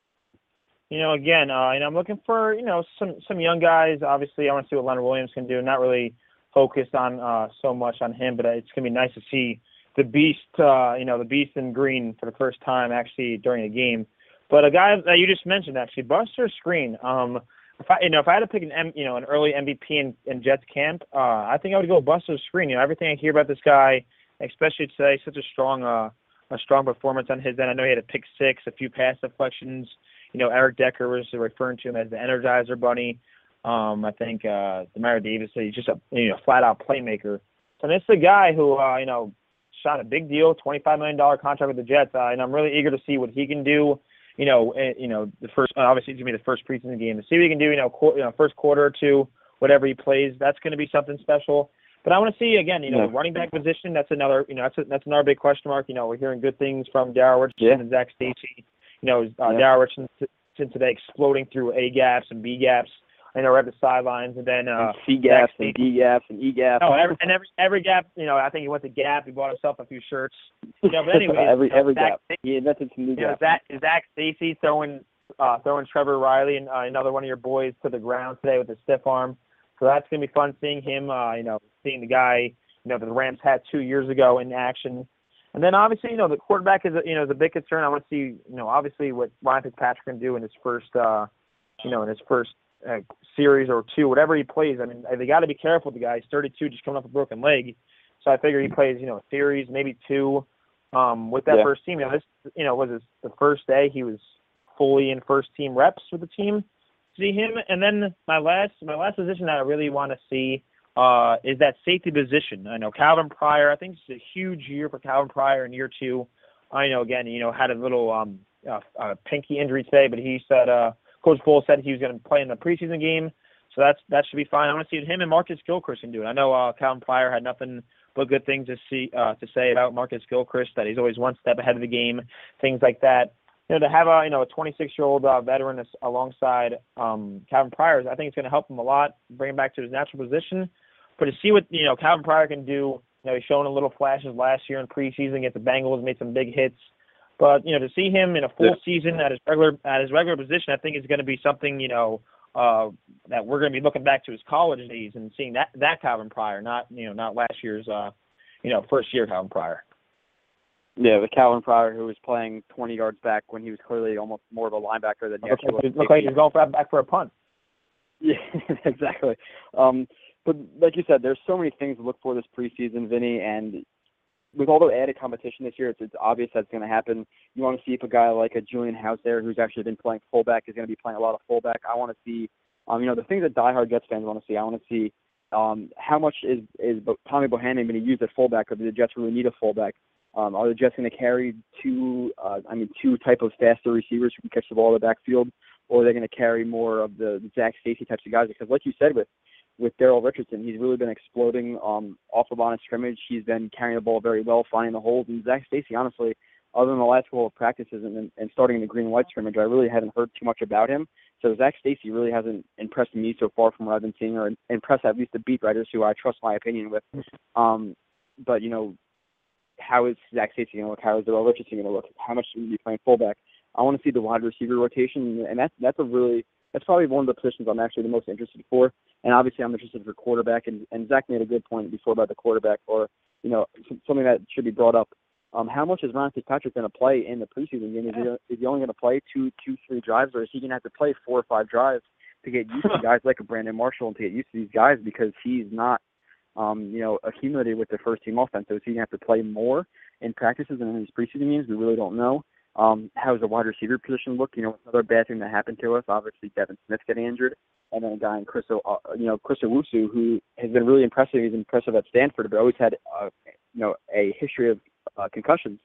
You know, again, uh, you know, I'm looking for you know some some young guys. Obviously, I want to see what Leonard Williams can do. Not really focused on uh, so much on him, but it's gonna be nice to see the beast. Uh, you know, the beast in green for the first time actually during a game. But a guy that you just mentioned, actually, Buster Screen. Um, if I, you know, if I had to pick an, M, you know, an early M V P in, in Jets camp, uh, I think I would go Buster Screen. You know, everything I hear about this guy, especially today, such a strong, uh, a strong performance on his end. I know he had a pick six, a few pass deflections. You know, Eric Decker was referring to him as the Energizer Bunny. Um, I think uh, Demario Davis, he's just a you know flat out playmaker. So this is a guy who, uh, you know, shot a big deal, twenty-five million dollars contract with the Jets, uh, and I'm really eager to see what he can do. You know, you know, the first obviously it's gonna be the first preseason game. To see what he can do, you know, qu- you know, first quarter or two, whatever he plays, that's gonna be something special. But I want to see again, you know, Yeah. the running back position. That's another, you know, that's a, that's another big question mark. You know, we're hearing good things from Darrell Richardson Yeah. and Zach Stacy. You know, uh, Yeah. Darrell Richardson today exploding through A gaps and B gaps. I know we're at the sidelines, and then uh, and C gaps Zach and Stacy- D gaps and E gaps. Oh, every, and every every gap, you know, I think he went to Gap. He bought himself a few shirts. You know, but anyway, every you know, every Zach, gap. He invented some new You know, gaps. Zach, Zach Stacy throwing uh, throwing Trevor Riley and uh, another one of your boys to the ground today with a stiff arm. So that's going to be fun seeing him, uh, you know, seeing the guy, you know, that the Rams had two years ago in action. And then obviously, you know, the quarterback is, a, you know, is a big concern. I want to see, you know, obviously what Ryan Fitzpatrick can do in his first, uh, you know, in his first uh, series or two, whatever he plays. I mean, they got to be careful with the guy. He's thirty-two, just coming off a broken leg. So I figure he plays, you know, a series, maybe two um, with that Yeah. first team. You know, this, you know, was his, the first day he was fully in first team reps with the team. See him, and then my last my last position that I really want to see uh, is that safety position. I know Calvin Pryor. I think it's a huge year for Calvin Pryor in year two. I know again, you know, had a little um, uh, uh, pinky injury today, but he said uh, Coach Bull said he was going to play in the preseason game, so that's that should be fine. I want to see what him and Marcus Gilchrist can do. I know uh, Calvin Pryor had nothing but good things to see uh, to say about Marcus Gilchrist, that he's always one step ahead of the game, things like that. You know, to have a you know a twenty-six-year-old uh, veteran as, alongside um, Calvin Pryor, I think it's going to help him a lot, bring him back to his natural position. But to see what you know Calvin Pryor can do, you know, he's shown a little flashes last year in preseason against the Bengals, made some big hits. But you know, to see him in a full Yeah. season at his regular at his regular position, I think is going to be something you know uh, that we're going to be looking back to his college days and seeing that that Calvin Pryor, not you know not last year's uh, you know first year Calvin Pryor. Yeah, the Calvin Pryor who was playing twenty yards back when he was clearly almost more of a linebacker than he Looked actually like, was. looked like he was going for, back for a punt. Yeah, exactly. Um, but like you said, there's so many things to look for this preseason, Vinny, and with all the added competition this year, it's, it's obvious that's going to happen. You want to see if a guy like a Julian House there, who's actually been playing fullback, is going to be playing a lot of fullback. I want to see, um, you know, the things that diehard Jets fans want to see. I want to see um, how much is is Tommy Bohannon going to use at fullback, or do the Jets really need a fullback? Um, are the Jets going to carry two, uh, I mean, two type of faster receivers who can catch the ball in the backfield, or are they going to carry more of the, the Zach Stacy types of guys? Because like you said with with Darrell Richardson, he's really been exploding um, off of line of scrimmage. He's been carrying the ball very well, finding the holes. And Zach Stacy, honestly, other than the last couple of practices and, and starting in the green and white scrimmage, I really haven't heard too much about him. So Zach Stacy really hasn't impressed me so far from what I've been seeing, or impressed at least the beat writers who I trust my opinion with. Um, but, you know, how is Zach Stacy going to look? How is Darrell Richardson going to look? How much should he be playing fullback? I want to see the wide receiver rotation, and that's that's a really that's probably one of the positions I'm actually the most interested for. And obviously, I'm interested for quarterback. And, and Zach made a good point before about the quarterback, or you know, something that should be brought up. Um, how much is Ryan Fitzpatrick going to play in the preseason game? Is he, is he only going to play two, two, three drives, or is he going to have to play four or five drives to get used to guys like a Brandon Marshall and to get used to these guys, because he's not, um, you know, accumulated with the first team offense. So is he going to have to play more in practices and in these preseason games? We really don't know. Um, how does the wide receiver position look? You know, another bad thing that happened to us, obviously Devin Smith getting injured, and then a guy in Chris, uh, you know, Chris Owusu, who has been really impressive. He's impressive at Stanford, but always had, uh, you know, a history of uh, concussions.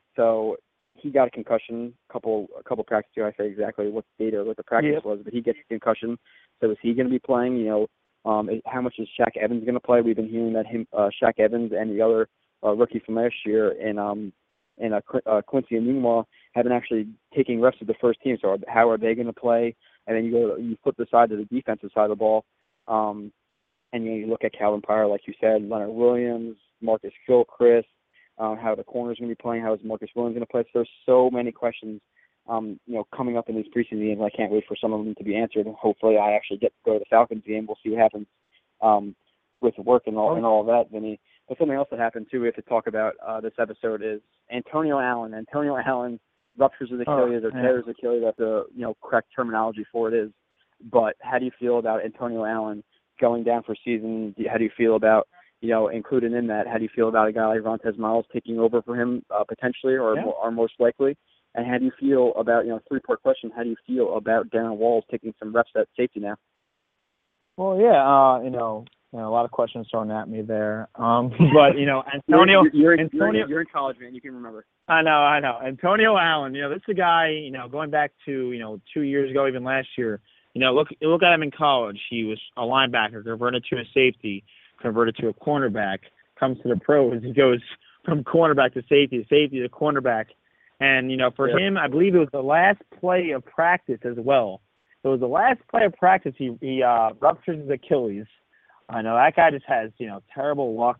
So he got a concussion a couple a couple practices ago. I say exactly what the date or what the practice Yep. was, but he gets a concussion. So is he going to be playing? You know, um, how much is Shaq Evans going to play? We've been hearing that him, uh, Shaq Evans and the other uh, rookie from last year, and um, and uh, uh, Quincy Enunwa have been actually taking reps with the first team. So how are they going to play? And then you go, you flip the side to the defensive side of the ball, um, and you know, you look at Calvin Pryor, like you said, Leonard Williams, Marcus Gilchrist, um, how the corners going to be playing, how is Marcus Williams going to play? So there's so many questions, um, you know, coming up in these preseason games. I can't wait for some of them to be answered, and hopefully I actually get to go to the Falcons game. We'll see what happens um, with work and all and all of that, Vinny. But something else that happened too, we have to talk about uh, this episode, is Antonio Allen. Antonio Allen ruptures his Achilles Oh, or yeah. tears his Achilles. That's the you know correct terminology for it is. But how do you feel about Antonio Allen going down for season? How do you feel about you know included in that? How do you feel about a guy like Vontez Miles taking over for him uh, potentially, or Yeah. more, or most likely? And how do you feel about you know three part question? How do you feel about Darren Walls taking some reps at safety now? Well, yeah, uh, you know, you know, a lot of questions thrown at me there. Um, but you know, Antonio, you're, you're, in, Antonio, you're, in, you're in college, man. You can remember. I know, I know. Antonio Allen, you know, this is a guy, you know, going back to, you know, two years ago, even last year, you know, look look at him in college. He was a linebacker, converted to a safety. converted to a cornerback, comes to the pros, he goes from cornerback to safety, safety to cornerback. And, you know, for yeah. him, I believe it was the last play of practice as well. It was the last play of practice. He, he uh, ruptured his Achilles. I know that guy just has, you know, terrible luck.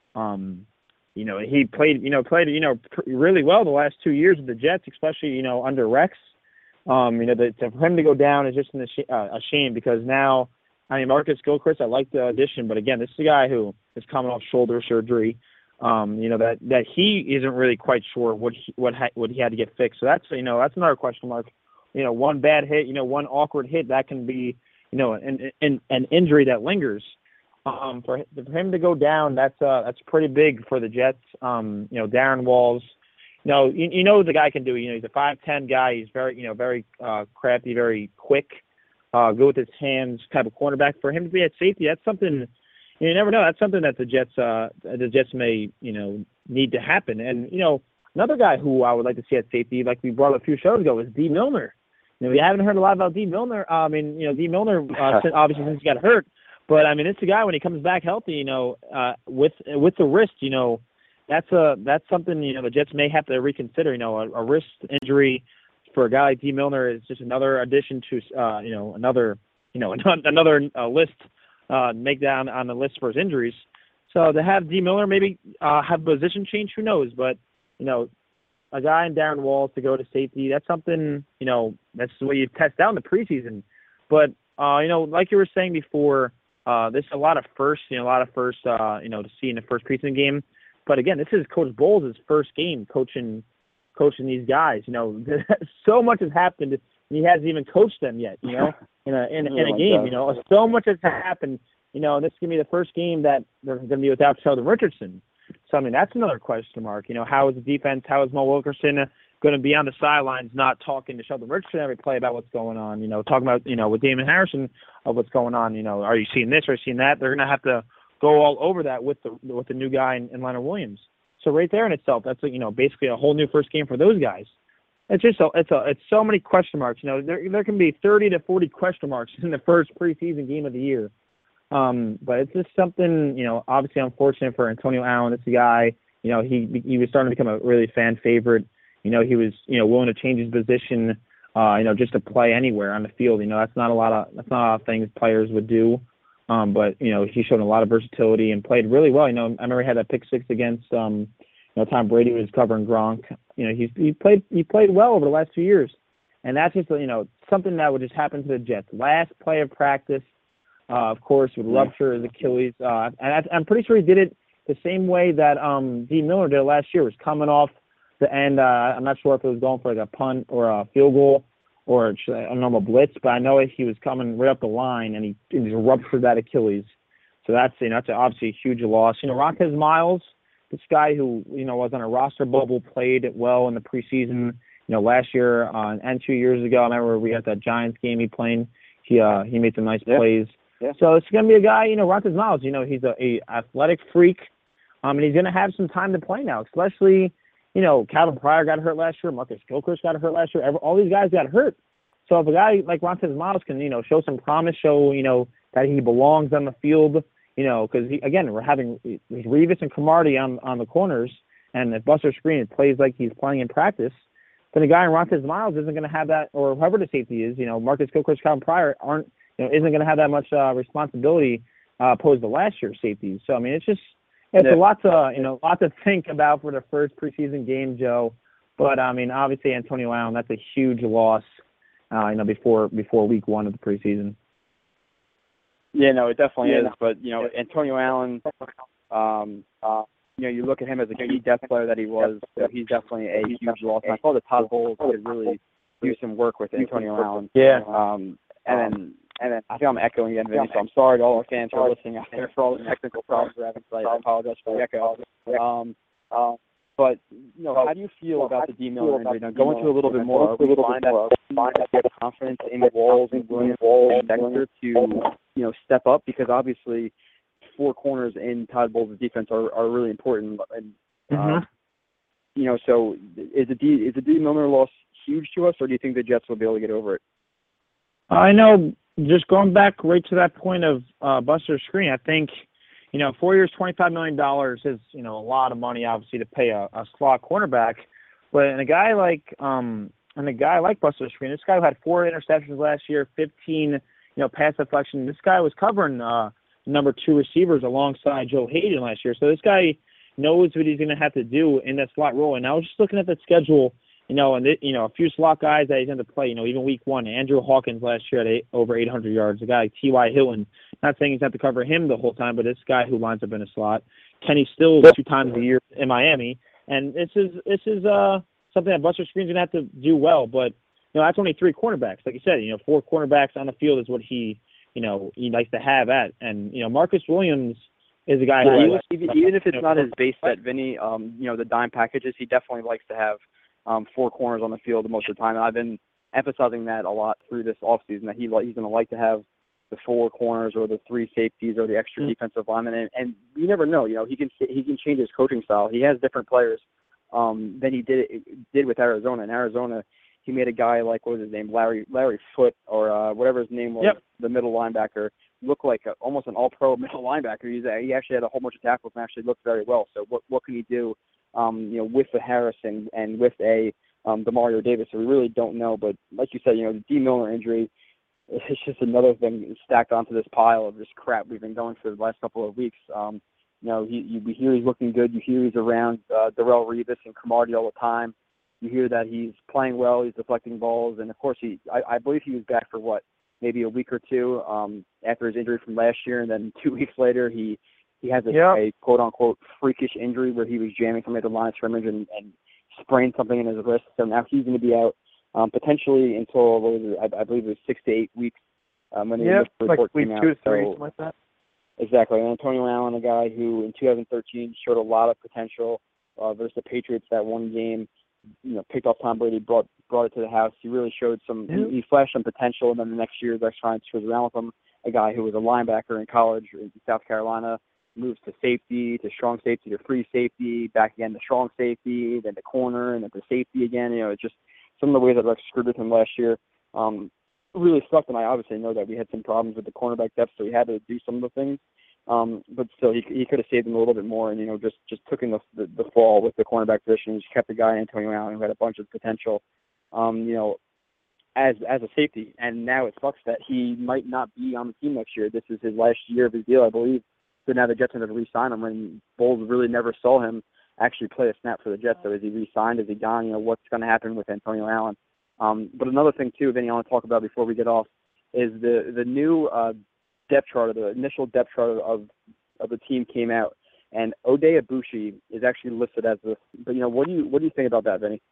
Um, you know, he played, you know, played, you know, pr- really well the last two years with the Jets, especially, you know, under Rex. Um, you know, the, to, for him to go down is just an, uh, a shame because now, I mean, Marcus Gilchrist, I like the addition, but again, this is a guy who is coming off shoulder surgery. Um, you know, that, that he isn't really quite sure what he, what ha- what he had to get fixed. So that's, you know, that's another question mark. You know, one bad hit, you know, one awkward hit, that can be, you know, an an, an injury that lingers. Um, for, for him to go down, that's uh, that's pretty big for the Jets. Um, you know, Darren Walls, you know, you, you know what the guy can do. You know, he's a five ten guy. He's very, you know, very uh, crafty, very quick, uh, good with his hands type of cornerback. For him to be at safety, that's something you never know. That's something that the Jets, uh, the Jets may, you know, need to happen. And you know, another guy who I would like to see at safety, like we brought up a few shows ago, is D. Milner. You know, we haven't heard a lot about D. Milner. Uh, I mean, you know, D. Milner, uh, obviously since he got hurt. But I mean, it's a guy when he comes back healthy, you know, uh, with with the wrist, you know, that's a that's something you know the Jets may have to reconsider. You know, a, a wrist injury for a guy like D. Milner is just another addition to uh, you know another you know another uh, list uh, make down on the list for his injuries. So to have D. Milner maybe uh, have a position change, who knows? But you know, a guy in Darren Walls to go to safety, that's something you know that's the way you test out in the preseason. But uh, you know, like you were saying before. Uh, there's a lot of firsts, you know, a lot of firsts, uh, you know, to see in the first preseason game. But again, this is Coach Bowles' first game coaching, coaching these guys. You know, so much has happened, and he hasn't even coached them yet. You know, in a in, in a game, you know, so much has happened. You know, and this is gonna be the first game that they're gonna be without Sheldon Richardson. So I mean, that's another question mark. You know, how is the defense? How is Mo Wilkerson going to be on the sidelines, not talking to Sheldon Richardson every play about what's going on? You know, talking about you know with Damon Harrison of what's going on. You know, are you seeing this? Are you seeing that? They're going to have to go all over that with the with the new guy in, in Leonard Williams. So right there in itself, that's you know basically a whole new first game for those guys. It's just a, it's a it's so many question marks. You know, there there can be thirty to forty question marks in the first preseason game of the year. Um, but it's just something, you know, obviously unfortunate for Antonio Allen. It's a guy, you know, he he was starting to become a really fan favorite. You know, he was, you know, willing to change his position, uh, you know, just to play anywhere on the field. You know, that's not a lot of that's not a lot of things players would do. Um, but you know, he showed a lot of versatility and played really well. You know, I remember he had that pick six against, um, you know, Tom Brady was covering Gronk. You know, he's he played he played well over the last few years, and that's just you know something that would just happen to the Jets. Last play of practice. Uh, of course, would rupture his Achilles, uh, and I, I'm pretty sure he did it the same way that um, D. Miller did it last year. Was coming off the end. Uh, I'm not sure if it was going for like a punt or a field goal or a normal blitz, but I know he was coming right up the line, and he, he just ruptured that Achilles. So that's you know that's obviously a huge loss. You know, Rontez Miles, this guy who you know was on a roster bubble, played well in the preseason. You know, last year uh, and two years ago, I remember we had that Giants game he played. He uh, he made some nice yeah. plays. Yeah. So it's going to be a guy, you know, Rontez Miles, you know, he's a, a athletic freak, um, and he's going to have some time to play now, especially, you know, Calvin Pryor got hurt last year, Marcus Gilchrist got hurt last year, all these guys got hurt. So if a guy like Rontez Miles can, you know, show some promise, show, you know, that he belongs on the field, you know, because, again, we're having Revis and Cromartie on, on the corners, and if Buster Skrine plays like he's playing in practice, then a guy in Rontez Miles isn't going to have that, or whoever the safety is, you know, Marcus Gilchrist, Calvin Pryor aren't, you know, isn't going to have that much uh, responsibility uh, opposed to last year's safeties. So I mean, it's just it's yeah. a lot to you know, a lot to think about for the first preseason game, Joe. But I mean, obviously Antonio Allen, that's a huge loss. Uh, you know, before before week one of the preseason. Yeah, no, it definitely yeah. is. But you know, Antonio Allen, um, uh, you know, you look at him as a key depth player that he was. So he's definitely a huge loss. And I thought that Todd Bowles could really do some work with Antonio Allen. Yeah. Um, and then. And then I think I'm echoing again, Vinny, so I'm sorry to all our fans who are listening out there for all the technical problems we're having tonight. I apologize for the echo. Um, uh, but, you know, how do you feel about the D. Miller injury? Now, go into a little bit more. We find that you have confidence in Walls and Williams and Dexter to, you know, step up because obviously four corners in Todd Bowles' defense are, are really important. And, uh, mm-hmm. you know, so is the D. Is the D. Miller loss huge to us, or do you think the Jets will be able to get over it? I know. Just going back right to that point of uh, Buster Skrine, I think, you know, four years, twenty-five million dollars is, you know, a lot of money, obviously, to pay a, a slot cornerback. But in a guy like, um, and a guy like Buster Skrine, this guy who had four interceptions last year, fifteen, you know, pass deflection. This guy was covering uh, number two receivers alongside Joe Hayden last year. So this guy knows what he's going to have to do in that slot role. And I was just looking at the schedule, you know, and, it, you know, a few slot guys that he's going to play, you know, even week one. Andrew Hawkins last year at eight, over eight hundred yards. A guy like T Y. Hilton. Not saying he's going to have to cover him the whole time, but this guy who lines up in a slot. Kenny Stills two times a year in Miami. And this is, this is uh, something that Buster Skrine's going to have to do well. But, you know, that's only three cornerbacks. Like you said, you know, four cornerbacks on the field is what he, you know, he likes to have at. And, you know, Marcus Williams is a guy yeah, who even, like, even, even if it's not his base set, Vinny, um, you know, the dime packages, he definitely likes to have um, four corners on the field most of the time. And I've been emphasizing that a lot through this offseason, that he he's going to like to have the four corners or the three safeties or the extra mm-hmm. defensive linemen. And, and you never know, you know, he can he can change his coaching style. He has different players um, than he did did with Arizona. In Arizona, he made a guy like, what was his name, Larry Larry Foote or uh, whatever his name was, yep. the middle linebacker, look like a, almost an all-pro middle linebacker. He's a, he actually had a whole bunch of tackles and actually looked very well. So what what can he do, um, you know, with the Harris and, and with a um, Demario Davis? So we really don't know. But like you said, you know, the D. Milner injury, it's just another thing stacked onto this pile of just crap we've been going through the last couple of weeks. Um, you know, he, you, we hear he's looking good. You hear he's around uh, Darrelle Revis and Cromartie all the time. You hear that he's playing well, he's deflecting balls, and of course he, I, I believe he was back for what, maybe a week or two um, after his injury from last year, and then two weeks later he he has a, yep. a quote unquote freakish injury where he was jamming somebody at the line of scrimmage and, and sprained something in his wrist. So now he's going to be out um, potentially until what was it, I, I believe it was six to eight weeks um, when yep, the report like came week out. two, three, so, something like that. Exactly. And Antonio Allen, a guy who in two thousand thirteen showed a lot of potential uh, versus the Patriots that one game. You know, picked off Tom Brady, brought brought it to the house. He really showed some. Yeah. He, he flashed some potential, and then the next year, Rex Ryan screws around with him. A guy who was a linebacker in college in South Carolina moves to safety, to strong safety, to free safety, back again to strong safety, then to corner, and then to safety again. You know, it's just some of the ways that Rex screwed with him last year um, really sucked. And I obviously know that we had some problems with the cornerback depth, so he had to do some of the things. Um, but still, he he could have saved him a little bit more, and you know, just just took in the the, the fall with the cornerback position. Just kept the guy Antonio Allen who had a bunch of potential, um, you know, as as a safety. And now it sucks that he might not be on the team next year. This is his last year of his deal, I believe. So now the Jets have to re-sign him, and Bowles really never saw him actually play a snap for the Jets. So is he re-signed? Is he gone? You know, what's going to happen with Antonio Allen? Um, but another thing too, Vinny, I want to talk about before we get off is the the new. Uh, depth chart, the initial depth chart of of the team came out, and Oday Aboushi is actually listed as the. But you know, what do you what do you think about that, Vinny?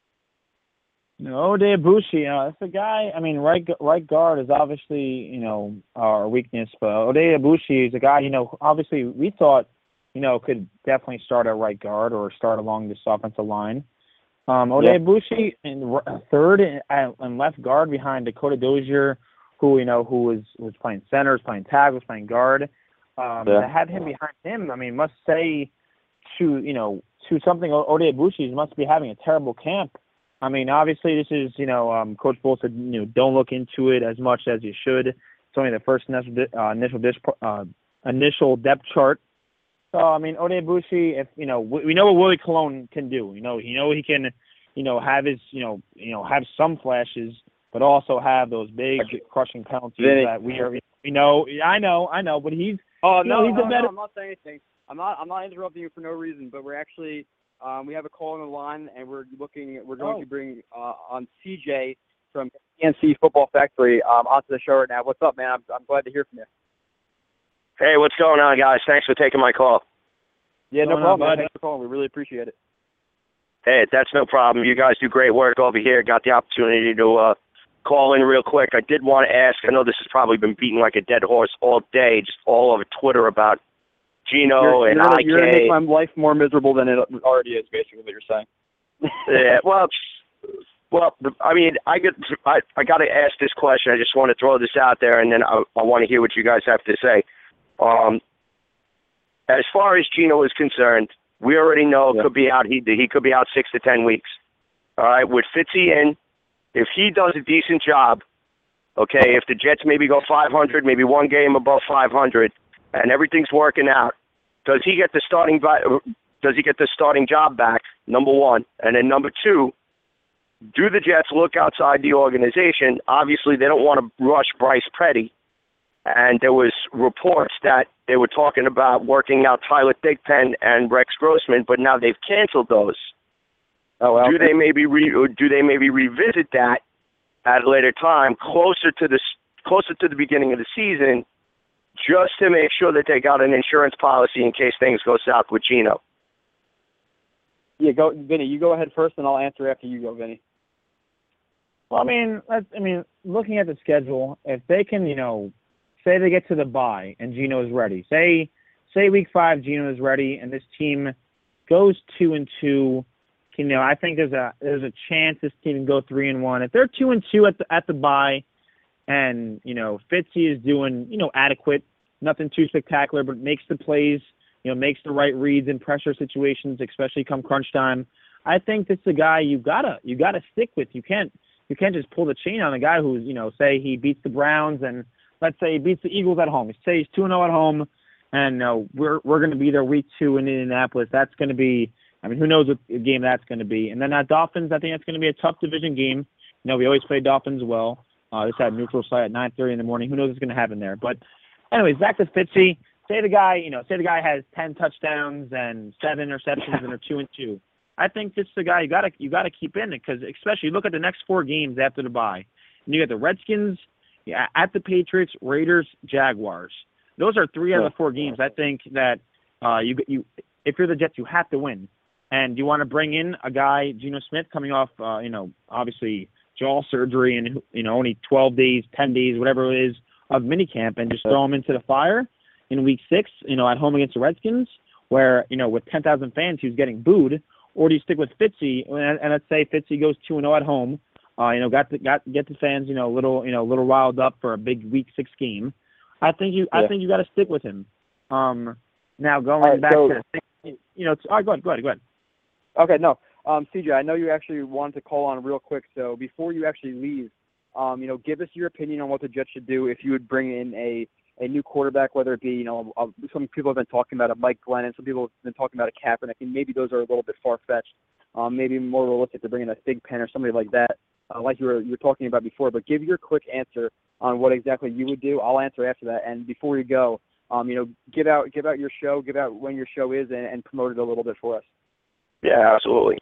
You know, Oday Aboushi, you know, that's a guy. I mean, right right guard is obviously you know our weakness, but Oday Aboushi is a guy. You know, obviously we thought you know could definitely start at right guard or start along this offensive line. Um, Oday yeah. Aboushi in third and, and left guard behind Dakota Dozier, who you know who was was playing center, was playing tag, was playing guard. Um, yeah. To have him behind him, I mean, must say to you know to something Oday Aboushi must be having a terrible camp. I mean, obviously this is you know um, Coach Bowles said you know don't look into it as much as you should. It's only the first initial uh, initial uh, initial depth chart. So I mean, Oday Aboushi, if you know we, we know what Willie Colon can do. You know, you know he can you know have his you know you know have some flashes, but also have those big crushing penalties Vinny. that we are. We know, I know, I know, but he's. Oh you know, no, he's no, a better. no, I'm not saying anything. I'm not. I'm not interrupting you for no reason. But we're actually. Um, we have a call on the line, and we're looking. We're going Oh. to bring uh, on C J from P N C Football Factory um, onto the show right now. What's up, man? I'm I'm glad to hear from you. Hey, what's going on, guys? Thanks for taking my call. Yeah, no Going on, problem. man. bud? Thanks for calling. We really appreciate it. Hey, that's no problem. You guys do great work over here. Got the opportunity to uh, call in real quick. I did want to ask, I know this has probably been beating like a dead horse all day, just all over Twitter about Geno you're, and you're gonna, I K. You're going to make my life more miserable than it already is, basically, what you're saying. Yeah, well, well, I mean, I get, I, I got to ask this question. I just want to throw this out there, and then I, I want to hear what you guys have to say. Um, as far as Geno is concerned, we already know yeah. could be out. He he could be out six to ten weeks. All right, with Fitzy in, if he does a decent job, okay, if the Jets maybe go five hundred, maybe one game above five hundred, and everything's working out, does he get the starting does he get the starting job back? Number one, and then number two, do the Jets look outside the organization? Obviously, they don't want to rush Bryce Petty, and there was reports that they were talking about working out Tyler Thigpen and Rex Grossman, but now they've canceled those. Oh, well. Do they maybe re, do they maybe revisit that at a later time, closer to the closer to the beginning of the season, just to make sure that they got an insurance policy in case things go south with Geno? Yeah, go, Vinny. You go ahead first, and I'll answer after you go, Vinny. Well, I mean, let's, I mean, looking at the schedule, if they can, you know, say they get to the bye and Geno is ready. Say, say week five, Geno is ready, and this team goes two and two. You know, I think there's a there's a chance this team can go three and one. If they're two and two at the at the bye, and you know Fitzy is doing you know adequate, nothing too spectacular, but makes the plays, you know, makes the right reads in pressure situations, especially come crunch time. I think that's the guy you gotta you gotta stick with. You can't you can't just pull the chain on a guy who's you know say he beats the Browns and let's say he beats the Eagles at home. Say he's two and zero at home, and uh, we're we're going to be there week two in Indianapolis. That's going to be. I mean, who knows what game that's going to be. And then at Dolphins, I think it's going to be a tough division game. You know, we always play Dolphins well. Uh, this had neutral site at nine thirty in the morning. Who knows what's going to happen there. But anyways, back to Fitzy. Say the guy, you know, say the guy has ten touchdowns and seven interceptions and are two and two. I think this is the guy you got to you got to keep in it because especially look at the next four games after the bye. And you got the Redskins, yeah, at the Patriots, Raiders, Jaguars. Those are three out of the four games. I think that uh, you you if you're the Jets, you have to win. And you want to bring in a guy, Geno Smith, coming off, uh, you know, obviously jaw surgery and, you know, only twelve days, ten days, whatever it is of minicamp and just throw him into the fire in week six, you know, at home against the Redskins where, you know, with ten thousand fans, he was getting booed. Or do you stick with Fitzy and, and let's say Fitzy goes two and oh at home, uh, you know, got the, got get the fans, you know, a little, you know, a little riled up for a big week six game. I think you, yeah. I think you got to stick with him. Um, now going right, back so, to, you know, it's, all right, go ahead, go ahead, go ahead. Okay, no. Um, C J, I know you actually wanted to call on real quick, so before you actually leave, um, you know, give us your opinion on what the Jets should do if you would bring in a, a new quarterback, whether it be, you know, uh, some people have been talking about a Mike Glennon, some people have been talking about a Kaepernick, and maybe those are a little bit far-fetched, um, maybe more realistic to bring in a Thigpen or somebody like that, uh, like you were you were talking about before, but give your quick answer on what exactly you would do. I'll answer after that, and before you go, um, you know, give out give out your show, give out when your show is, and, and promote it a little bit for us. Yeah, absolutely.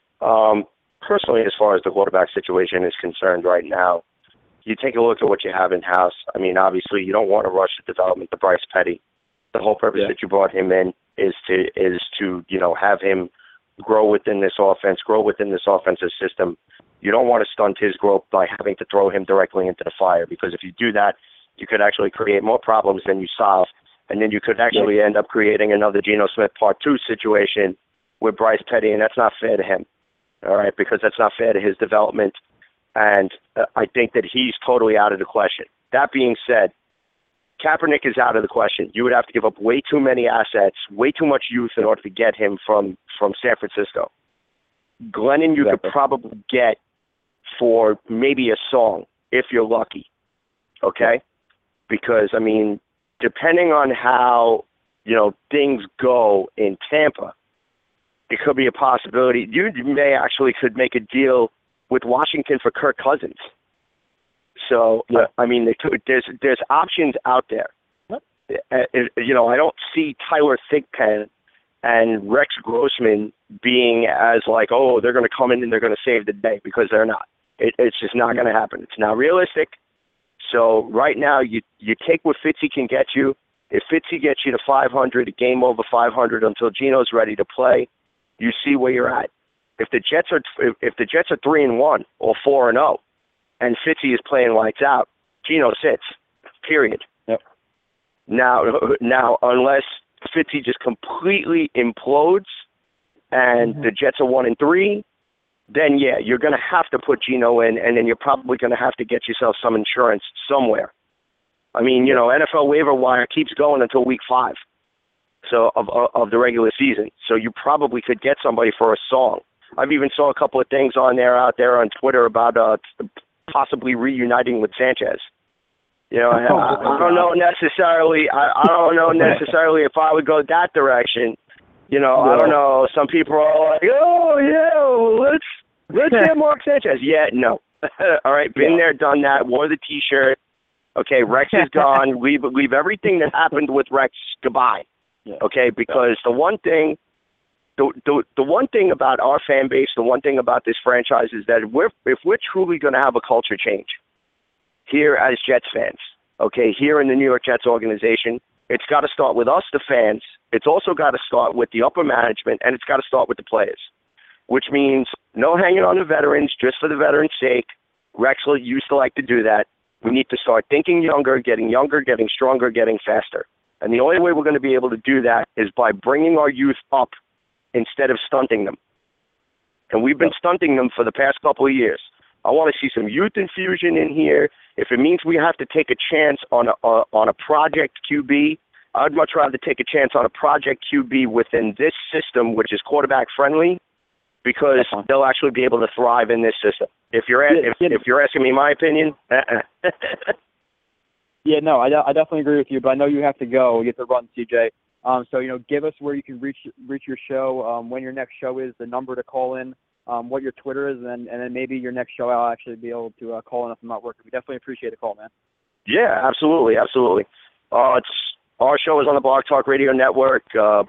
Um, personally, as far as the quarterback situation is concerned right now, you take a look at what you have in-house. I mean, obviously, you don't want to rush the development of Bryce Petty. The whole purpose yeah. that you brought him in is to, is to, you know, have him grow within this offense, grow within this offensive system. You don't want to stunt his growth by having to throw him directly into the fire, because if you do that, you could actually create more problems than you solve, and then you could actually yeah. end up creating another Geno Smith Part two situation with Bryce Petty, and that's not fair to him, all right, because that's not fair to his development, and uh, I think that he's totally out of the question. That being said, Kaepernick is out of the question. You would have to give up way too many assets, way too much youth in order to get him from, from San Francisco. Glennon you exactly. could probably get for maybe a song, if you're lucky, okay? Because, I mean, depending on how, you know, things go in Tampa, it could be a possibility. You may actually could make a deal with Washington for Kirk Cousins. So, yeah. uh, I mean, there's there's options out there. Uh, you know, I don't see Tyler Thigpen and Rex Grossman being as like, oh, they're going to come in and they're going to save the day, because they're not. It, it's just not going to happen. It's not realistic. So right now, you you take what Fitzy can get you. If Fitzy gets you to five hundred, a game over five hundred until Geno's ready to play, you see where you're at. If the Jets are if, if the Jets are three and one or four and zero, and Fitzy is playing lights out, Geno sits. Period. Yep. Now, now unless Fitzy just completely implodes, and mm-hmm. the Jets are one and three, then yeah, you're going to have to put Geno in, and then you're probably going to have to get yourself some insurance somewhere. I mean, you know, N F L waiver wire keeps going until week five. So of of the regular season. So you probably could get somebody for a song. I've even saw a couple of things on there out there on Twitter about uh, possibly reuniting with Sanchez. You know, I, I, I don't know necessarily. I, I don't know necessarily if I would go that direction. You know, No. I don't know. Some people are like, "Oh yeah, well, let's let's get Mark Sanchez." Yeah, no. All right, been Yeah. there, done that. Wore the T-shirt. Okay, Rex is gone. Leave leave everything that happened with Rex goodbye. Yeah. Okay, because the one thing, the, the the one thing about our fan base, the one thing about this franchise is that if we're if we're truly going to have a culture change here as Jets fans, okay, here in the New York Jets organization, it's got to start with us, the fans. It's also got to start with the upper management, and it's got to start with the players, which means no hanging on the veterans just for the veterans' sake. Rex used to like to do that. We need to start thinking younger, getting younger, getting stronger, getting faster. And the only way we're going to be able to do that is by bringing our youth up instead of stunting them. And we've been stunting them for the past couple of years. I want to see some youth infusion in here. If it means we have to take a chance on a, uh, on a project Q B, I'd much rather take a chance on a project Q B within this system, which is quarterback friendly, because they'll actually be able to thrive in this system. If you're a- Yeah, if, yeah. if you're asking me my opinion, uh-uh. Yeah, no, I, I definitely agree with you, but I know you have to go. You get to run, C J. Um, so, you know, give us where you can reach reach your show, um, when your next show is, the number to call in, um, what your Twitter is, and, and then maybe your next show I'll actually be able to uh, call in if I'm not working. We definitely appreciate the call, man. Yeah, absolutely, absolutely. Uh, it's our show is on the Blog Talk Radio Network, uh,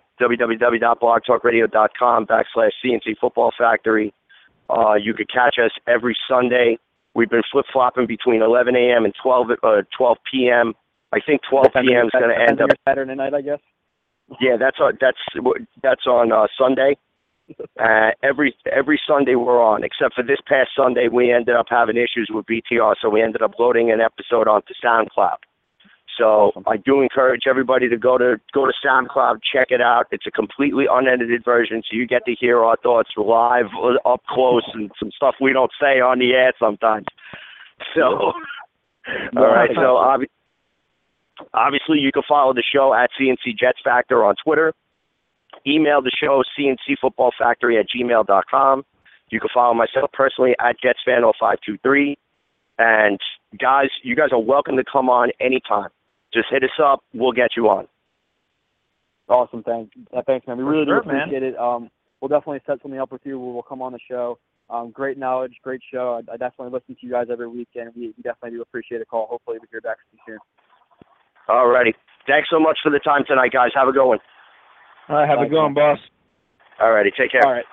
www.blogtalkradio.com backslash CNC Football Factory. Uh, you could catch us every Sunday. We've been flip-flopping between eleven a.m. and twelve, uh, twelve p.m. I think twelve p.m. is going to end up. Saturday night, I guess. Yeah, that's on, that's that's on uh, Sunday. Uh, every every Sunday we're on, except for this past Sunday we ended up having issues with B T R, so we ended up loading an episode onto SoundCloud. So Awesome. I do encourage everybody to go to go to SoundCloud, check it out. It's a completely unedited version, so you get to hear our thoughts live, up close, and some stuff we don't say on the air sometimes. So, all right. So obvi- obviously, you can follow the show at C N C Jets Factor on Twitter. Email the show C N C Football Factory at gmail dot com. You can follow myself personally at JetsFan oh five two three. And guys, you guys are welcome to come on anytime. Just hit us up. We'll get you on. Awesome, thanks. Uh, thanks, man. We really sure, do appreciate it. Um, we'll definitely set something up with you. We'll, we'll come on the show. Um, great knowledge, great show. I, I definitely listen to you guys every week, and we, we definitely do appreciate a call. Hopefully we hear back from you soon. All righty. Thanks so much for the time tonight, guys. Have a good one. All right, have a good one, boss. All righty. Take care. All right.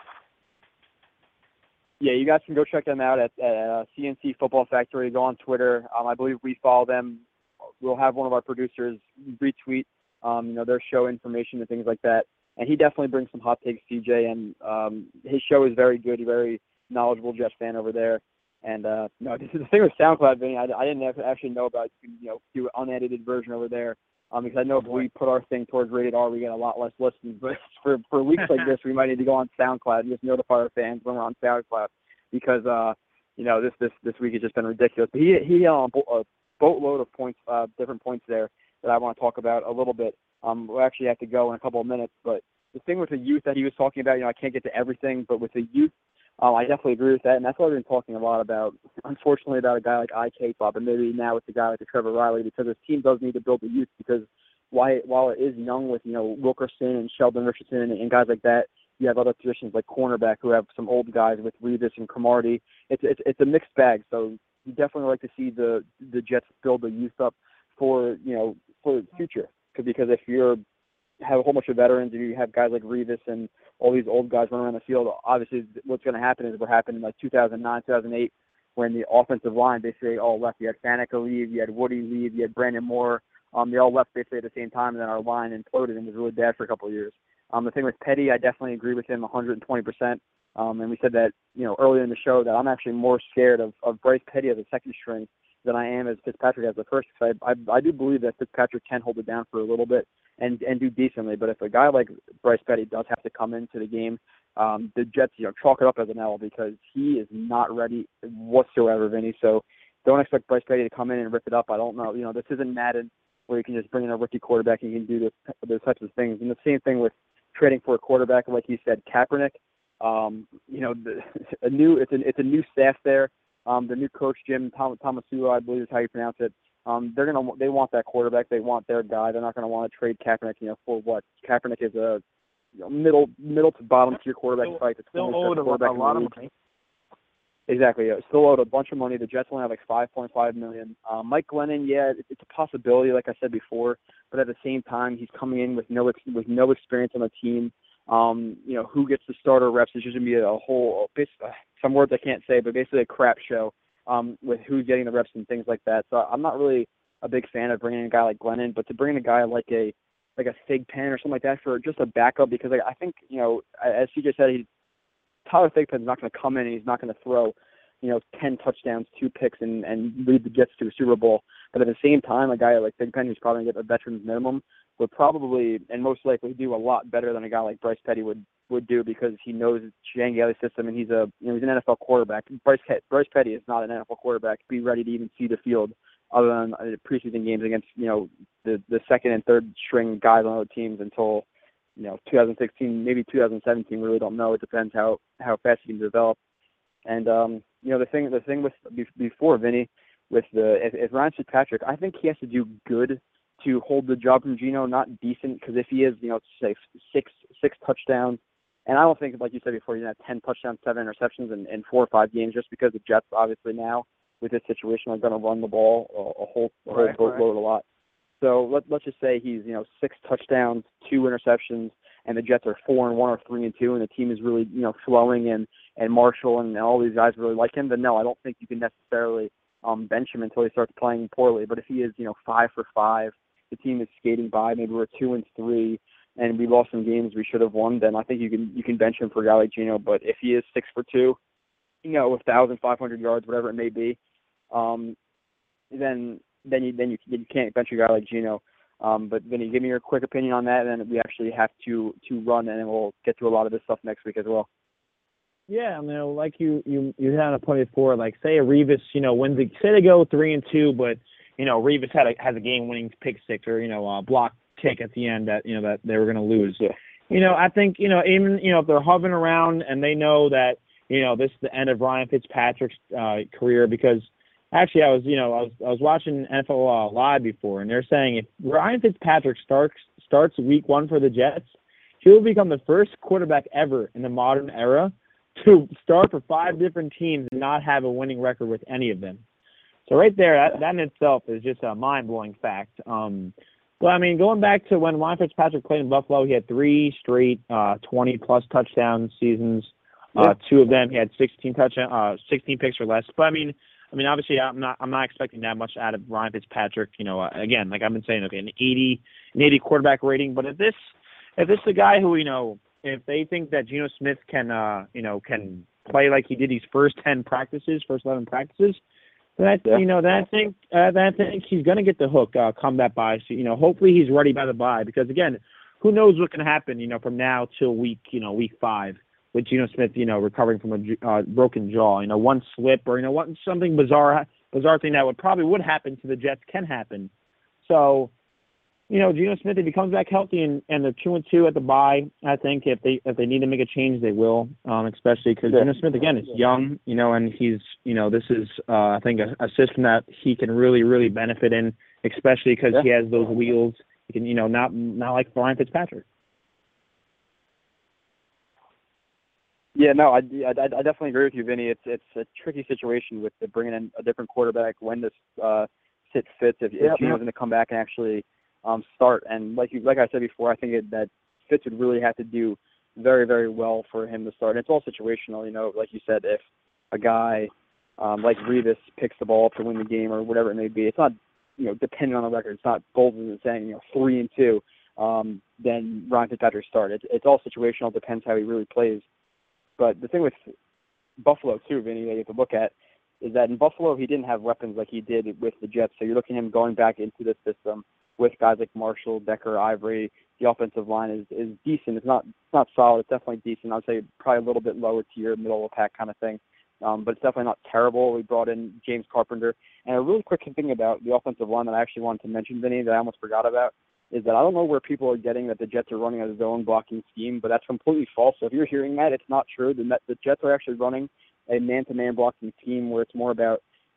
Yeah, you guys can go check them out at, at uh, C N C Football Factory. Go on Twitter. Um, I believe we follow them. We'll have one of our producers retweet, um, you know, their show information and things like that. And he definitely brings some hot takes, C J. And um, his show is very good. He's a very knowledgeable Jets fan over there. And uh, no, this is the thing with SoundCloud, Vinny. I, I didn't actually know about you know do an unedited version over there. Um, because I know if we put our thing towards rated R, we get a lot less listens. But for for weeks like this, we might need to go on SoundCloud and just notify our fans when we're on SoundCloud, because uh, you know this this this week has just been ridiculous. But he he had a boatload of points, uh, different points there that I want to talk about a little bit. Um, we'll actually have to go in a couple of minutes. But the thing with the youth that he was talking about, you know, I can't get to everything, but with the youth, um, I definitely agree with that, and that's what I've been talking a lot about. Unfortunately, about a guy like I K Bob, and maybe now with a guy like Trevor Riley, because his team does need to build the youth. Because while while it is young with you know Wilkerson and Sheldon Richardson and, and guys like that, you have other positions like cornerback who have some old guys with Revis and Cromartie. It's it's it's a mixed bag. So you definitely like to see the the Jets build the youth up for you know for the future. Because if you're have a whole bunch of veterans and you have guys like Revis and all these old guys running around the field, obviously what's going to happen is what happened in like two thousand nine, two thousand eight, when the offensive line basically all left. You had Faneca leave, you had Woody leave, you had Brandon Moore. Um, they all left basically at the same time, and then our line imploded and was really bad for a couple of years. Um, the thing with Petty, I definitely agree with him one hundred twenty percent. Um, and we said that you know earlier in the show that I'm actually more scared of, of Bryce Petty as a second string than I am as Fitzpatrick as the first. Because I, I I do believe that Fitzpatrick can hold it down for a little bit and and do decently. But if a guy like Bryce Petty does have to come into the game, um, the Jets you know chalk it up as an L, because he is not ready whatsoever, Vinny. So don't expect Bryce Petty to come in and rip it up. I don't know. You know, this isn't Madden where you can just bring in a rookie quarterback and you can do this, those types of things. And the same thing with trading for a quarterback, like you said, Kaepernick. Um, you know, the, a new it's a it's a new staff there. Um, the new coach Jim Tom, Tomasulo, I believe is how you pronounce it. Um, they're gonna they want that quarterback. They want their guy. They're not gonna want to trade Kaepernick, you know, for what? Kaepernick is a you know, middle middle to bottom tier quarterback. Still, fight. still owed a, a lot of money. Exactly. Yeah. Still owed a bunch of money. The Jets only have like five point five million. Um, Mike Glennon, yeah, it, it's a possibility, like I said before, but at the same time, he's coming in with no ex- with no experience on the team. Um, you know, who gets the starter reps is just gonna be a, a whole, uh, some words I can't say, but basically a crap show um, with who's getting the reps and things like that. So I'm not really a big fan of bringing in a guy like Glennon, but to bring in a guy like a like a Thigpen or something like that for just a backup, because I, I think you know, as C J said, he Tyler Thigpen's not going to come in and he's not going to throw, you know, ten touchdowns, two picks, and, and lead the Jets to a Super Bowl. But at the same time, a guy like Thigpen, who's probably going to get a veteran's minimum, would probably and most likely do a lot better than a guy like Bryce Petty would, would do, because he knows Shane Gailey's system and he's a you know he's an N F L quarterback. Bryce Bryce Petty is not an N F L quarterback. Be ready to even see the field other than uh, preseason games against you know the the second and third string guys on other teams until you know two thousand sixteen, maybe two thousand seventeen. We really don't know. It depends how how fast he can develop. And um, you know the thing the thing with before Vinny with the if, if Ryan Fitzpatrick, I think he has to do good to hold the job from Geno, not decent, because if he is, you know, say six six touchdowns, and I don't think, like you said before, you have ten touchdowns, seven interceptions in, in four or five games, just because the Jets obviously now with this situation are going to run the ball a, a whole a whole right, boatload right. a lot. So let let's just say he's you know six touchdowns, two interceptions, and the Jets are four and one or three and two, and the team is really you know flowing, and and Marshall and all these guys really like him. Then no, I don't think you can necessarily um, bench him until he starts playing poorly. But if he is you know five for five, the team is skating by, maybe we're two and three, and we lost some games we should have won, then I think you can you can bench him for a guy like Geno. But if he is six for two, you know, one thousand five hundred yards, whatever it may be, um, then then you then you, you can't bench a guy like Geno. Um, but then you give me your quick opinion on that, and then we actually have to to run, and then we'll get to a lot of this stuff next week as well. Yeah, I mean, like you you you had a point before, like say a Revis, you know, wins the, say they go three and two, but you know Revis had a has a game winning pick six or you know a block kick at the end that you know that they were going to lose. Yeah. You know, I think you know even you know if they're hovering around and they know that you know this is the end of Ryan Fitzpatrick's uh, career, because actually I was you know I was I was watching N F L uh, Live before, and they're saying if Ryan Fitzpatrick starts starts week one for the Jets, he will become the first quarterback ever in the modern era to start for five different teams and not have a winning record with any of them. So right there, that, that in itself is just a mind-blowing fact. Um, but, I mean, going back to when Ryan Fitzpatrick played in Buffalo, he had three straight uh, twenty-plus touchdown seasons. Uh, yeah. Two of them, he had sixteen touchdown, uh, sixteen picks or less. But, I mean, I mean, obviously, I'm not, I'm not expecting that much out of Ryan Fitzpatrick. You know, uh, again, like I've been saying, okay, an eighty, an eighty quarterback rating. But if this, if this is a guy who, you know, if they think that Geno Smith can, uh, you know, can play like he did these first ten practices, first eleven practices, then I, yeah. you know, then I think, uh, then I think he's going to get the hook uh, come that bye. So, you know, hopefully he's ready by the bye, because again, who knows what can happen, you know, from now till week, you know, week five with Geno Smith, you know, recovering from a uh, broken jaw, you know, one slip or you know, what something bizarre, bizarre thing that would probably would happen to the Jets can happen. So. You know, Geno Smith, if he comes back healthy and, and they're two and two at the bye, I think if they if they need to make a change, they will. Um, especially because yeah. Geno Smith again is young, you know, and he's you know this is uh, I think a, a system that he can really really benefit in, especially because yeah. he has those wheels. He can you know not not like Ryan Fitzpatrick. Yeah, no, I, I, I definitely agree with you, Vinny. It's it's a tricky situation with the bringing in a different quarterback when this uh, sit fits. If, yeah, if Geno's going to come back and actually. Um, start and like you, like I said before, I think it, that Fitz would really have to do very, very well for him to start. And it's all situational, you know. Like you said, if a guy um, like Revis picks the ball up to win the game or whatever it may be, it's not you know depending on the record. It's not Bolton saying you know three and two. Um, then Ryan Fitzpatrick start. It's it's all situational. It depends how he really plays. But the thing with Buffalo too, Vinny, that you have to look at is that in Buffalo he didn't have weapons like he did with the Jets. So you're looking at him going back into this system. With guys like Marshall, Decker, Ivory, the offensive line is, is decent. It's not it's not solid. It's definitely decent. I'd say probably a little bit lower tier, middle of the pack kind of thing. Um, but it's definitely not terrible. We brought in James Carpenter. And a really quick thing about the offensive line that I actually wanted to mention, Vinny, that I almost forgot about, is that I don't know where people are getting that the Jets are running a zone blocking scheme, but that's completely false. So if you're hearing that, it's not true. The, the Jets are actually running a man-to-man blocking scheme where it's more about,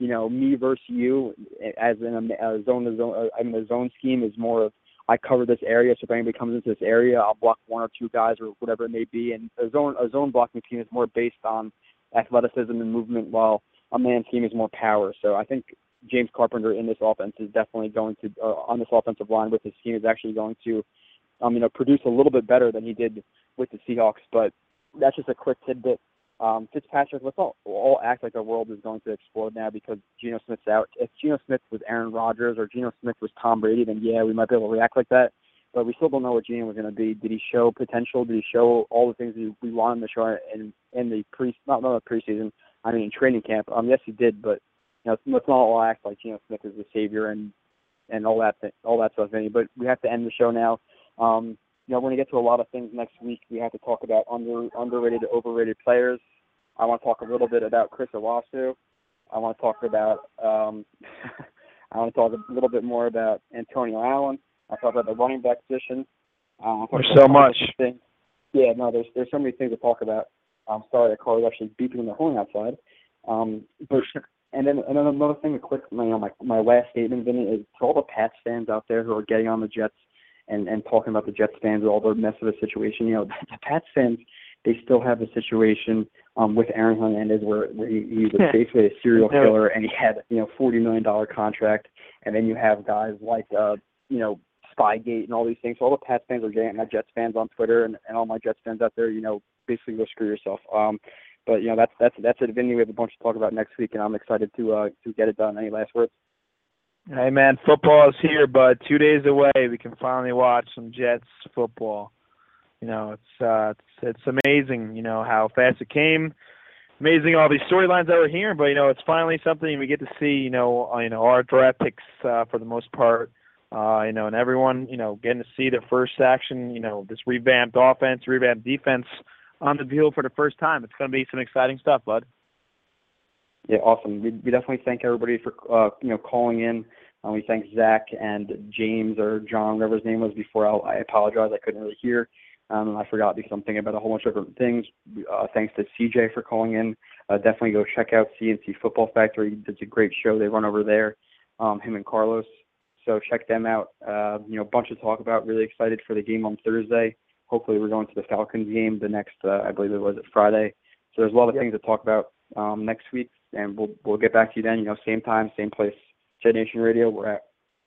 you know, me versus you, as in a, a zone to zone. I mean, the zone scheme is more of I cover this area, so if anybody comes into this area, I'll block one or two guys or whatever it may be. And a zone a zone blocking scheme is more based on athleticism and movement, while a man scheme is more power. So I think James Carpenter in this offense is definitely going to, uh, on this offensive line with his scheme, is actually going to, um, you know, produce a little bit better than he did with the Seahawks. But that's just a quick tidbit. Um, Fitzpatrick, let's all, all act like our world is going to explode now because Geno Smith's out. If Geno Smith was Aaron Rodgers or Geno Smith was Tom Brady, then yeah, we might be able to react like that. But we still don't know what Geno was going to be. Did he show potential? Did he show all the things we, we want him to show in, in the pre, not, not the preseason, I mean in training camp? Um, yes, he did, but you know, let's not all act like Geno Smith is the savior and and all that all that stuff. But we have to end the show now. Um, you know, we're going to get to a lot of things next week. We have to talk about under underrated, overrated players. I want to talk a little bit about Chris Owasu. I want to talk about um, I want to talk a little bit more about Antonio Allen. I talk about the running back position. Um, there's so much. Things. Yeah, no, there's there's so many things to talk about. I'm sorry, the car is actually beeping in the horn outside. Um, but and then and then another thing, a quick, you know, my my last statement, Vinny, is to all the Pats fans out there who are getting on the Jets and and talking about the Jets fans with all their mess of a situation. You know, the Pats fans, they still have a situation um, with Aaron Hernandez where, where he, he was basically a serial killer and he had, you know, forty million dollars contract. And then you have guys like, uh, you know, Spygate and all these things. So all the Pats fans are getting my Jets fans on Twitter and, and all my Jets fans out there, you know, basically go screw yourself. Um, but, you know, that's that's that's it, Vinny. We have a bunch to talk about next week, and I'm excited to uh, to get it done. Any last words? Hey, man, football is here, but two days away we can finally watch some Jets football. You know, it's uh, it's it's amazing, you know, how fast it came. Amazing all these storylines that we're hearing, but you know, it's finally something we get to see. You know, uh, you know, our draft picks uh, for the most part. Uh, you know, and everyone, you know, getting to see their first action. You know, this revamped offense, revamped defense on the field for the first time. It's going to be some exciting stuff, bud. Yeah, awesome. We, we definitely thank everybody for uh, you know calling in. Uh, we thank Zach and James or John, whatever his name was before. I'll, I apologize, I couldn't really hear. Um, I forgot because I'm thinking about a whole bunch of different things. Uh, thanks to C J for calling in. Uh, definitely go check out C N C Football Factory. It's a great show they run over there, um, him and Carlos. So check them out. Uh, you know, a bunch to talk about. Really excited for the game on Thursday. Hopefully we're going to the Falcons game the next, uh, I believe it was it Friday. So there's a lot of yep. things to talk about um, next week, and we'll we'll get back to you then. You know, same time, same place. Jet Nation Radio. We're at.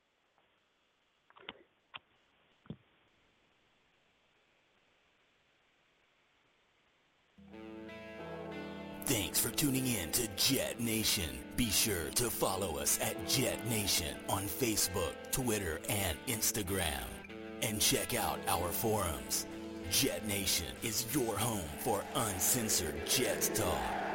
Thanks for tuning in to Jet Nation. Be sure to follow us at Jet Nation on Facebook, Twitter, and Instagram. And check out our forums. Jet Nation is your home for uncensored Jets talk.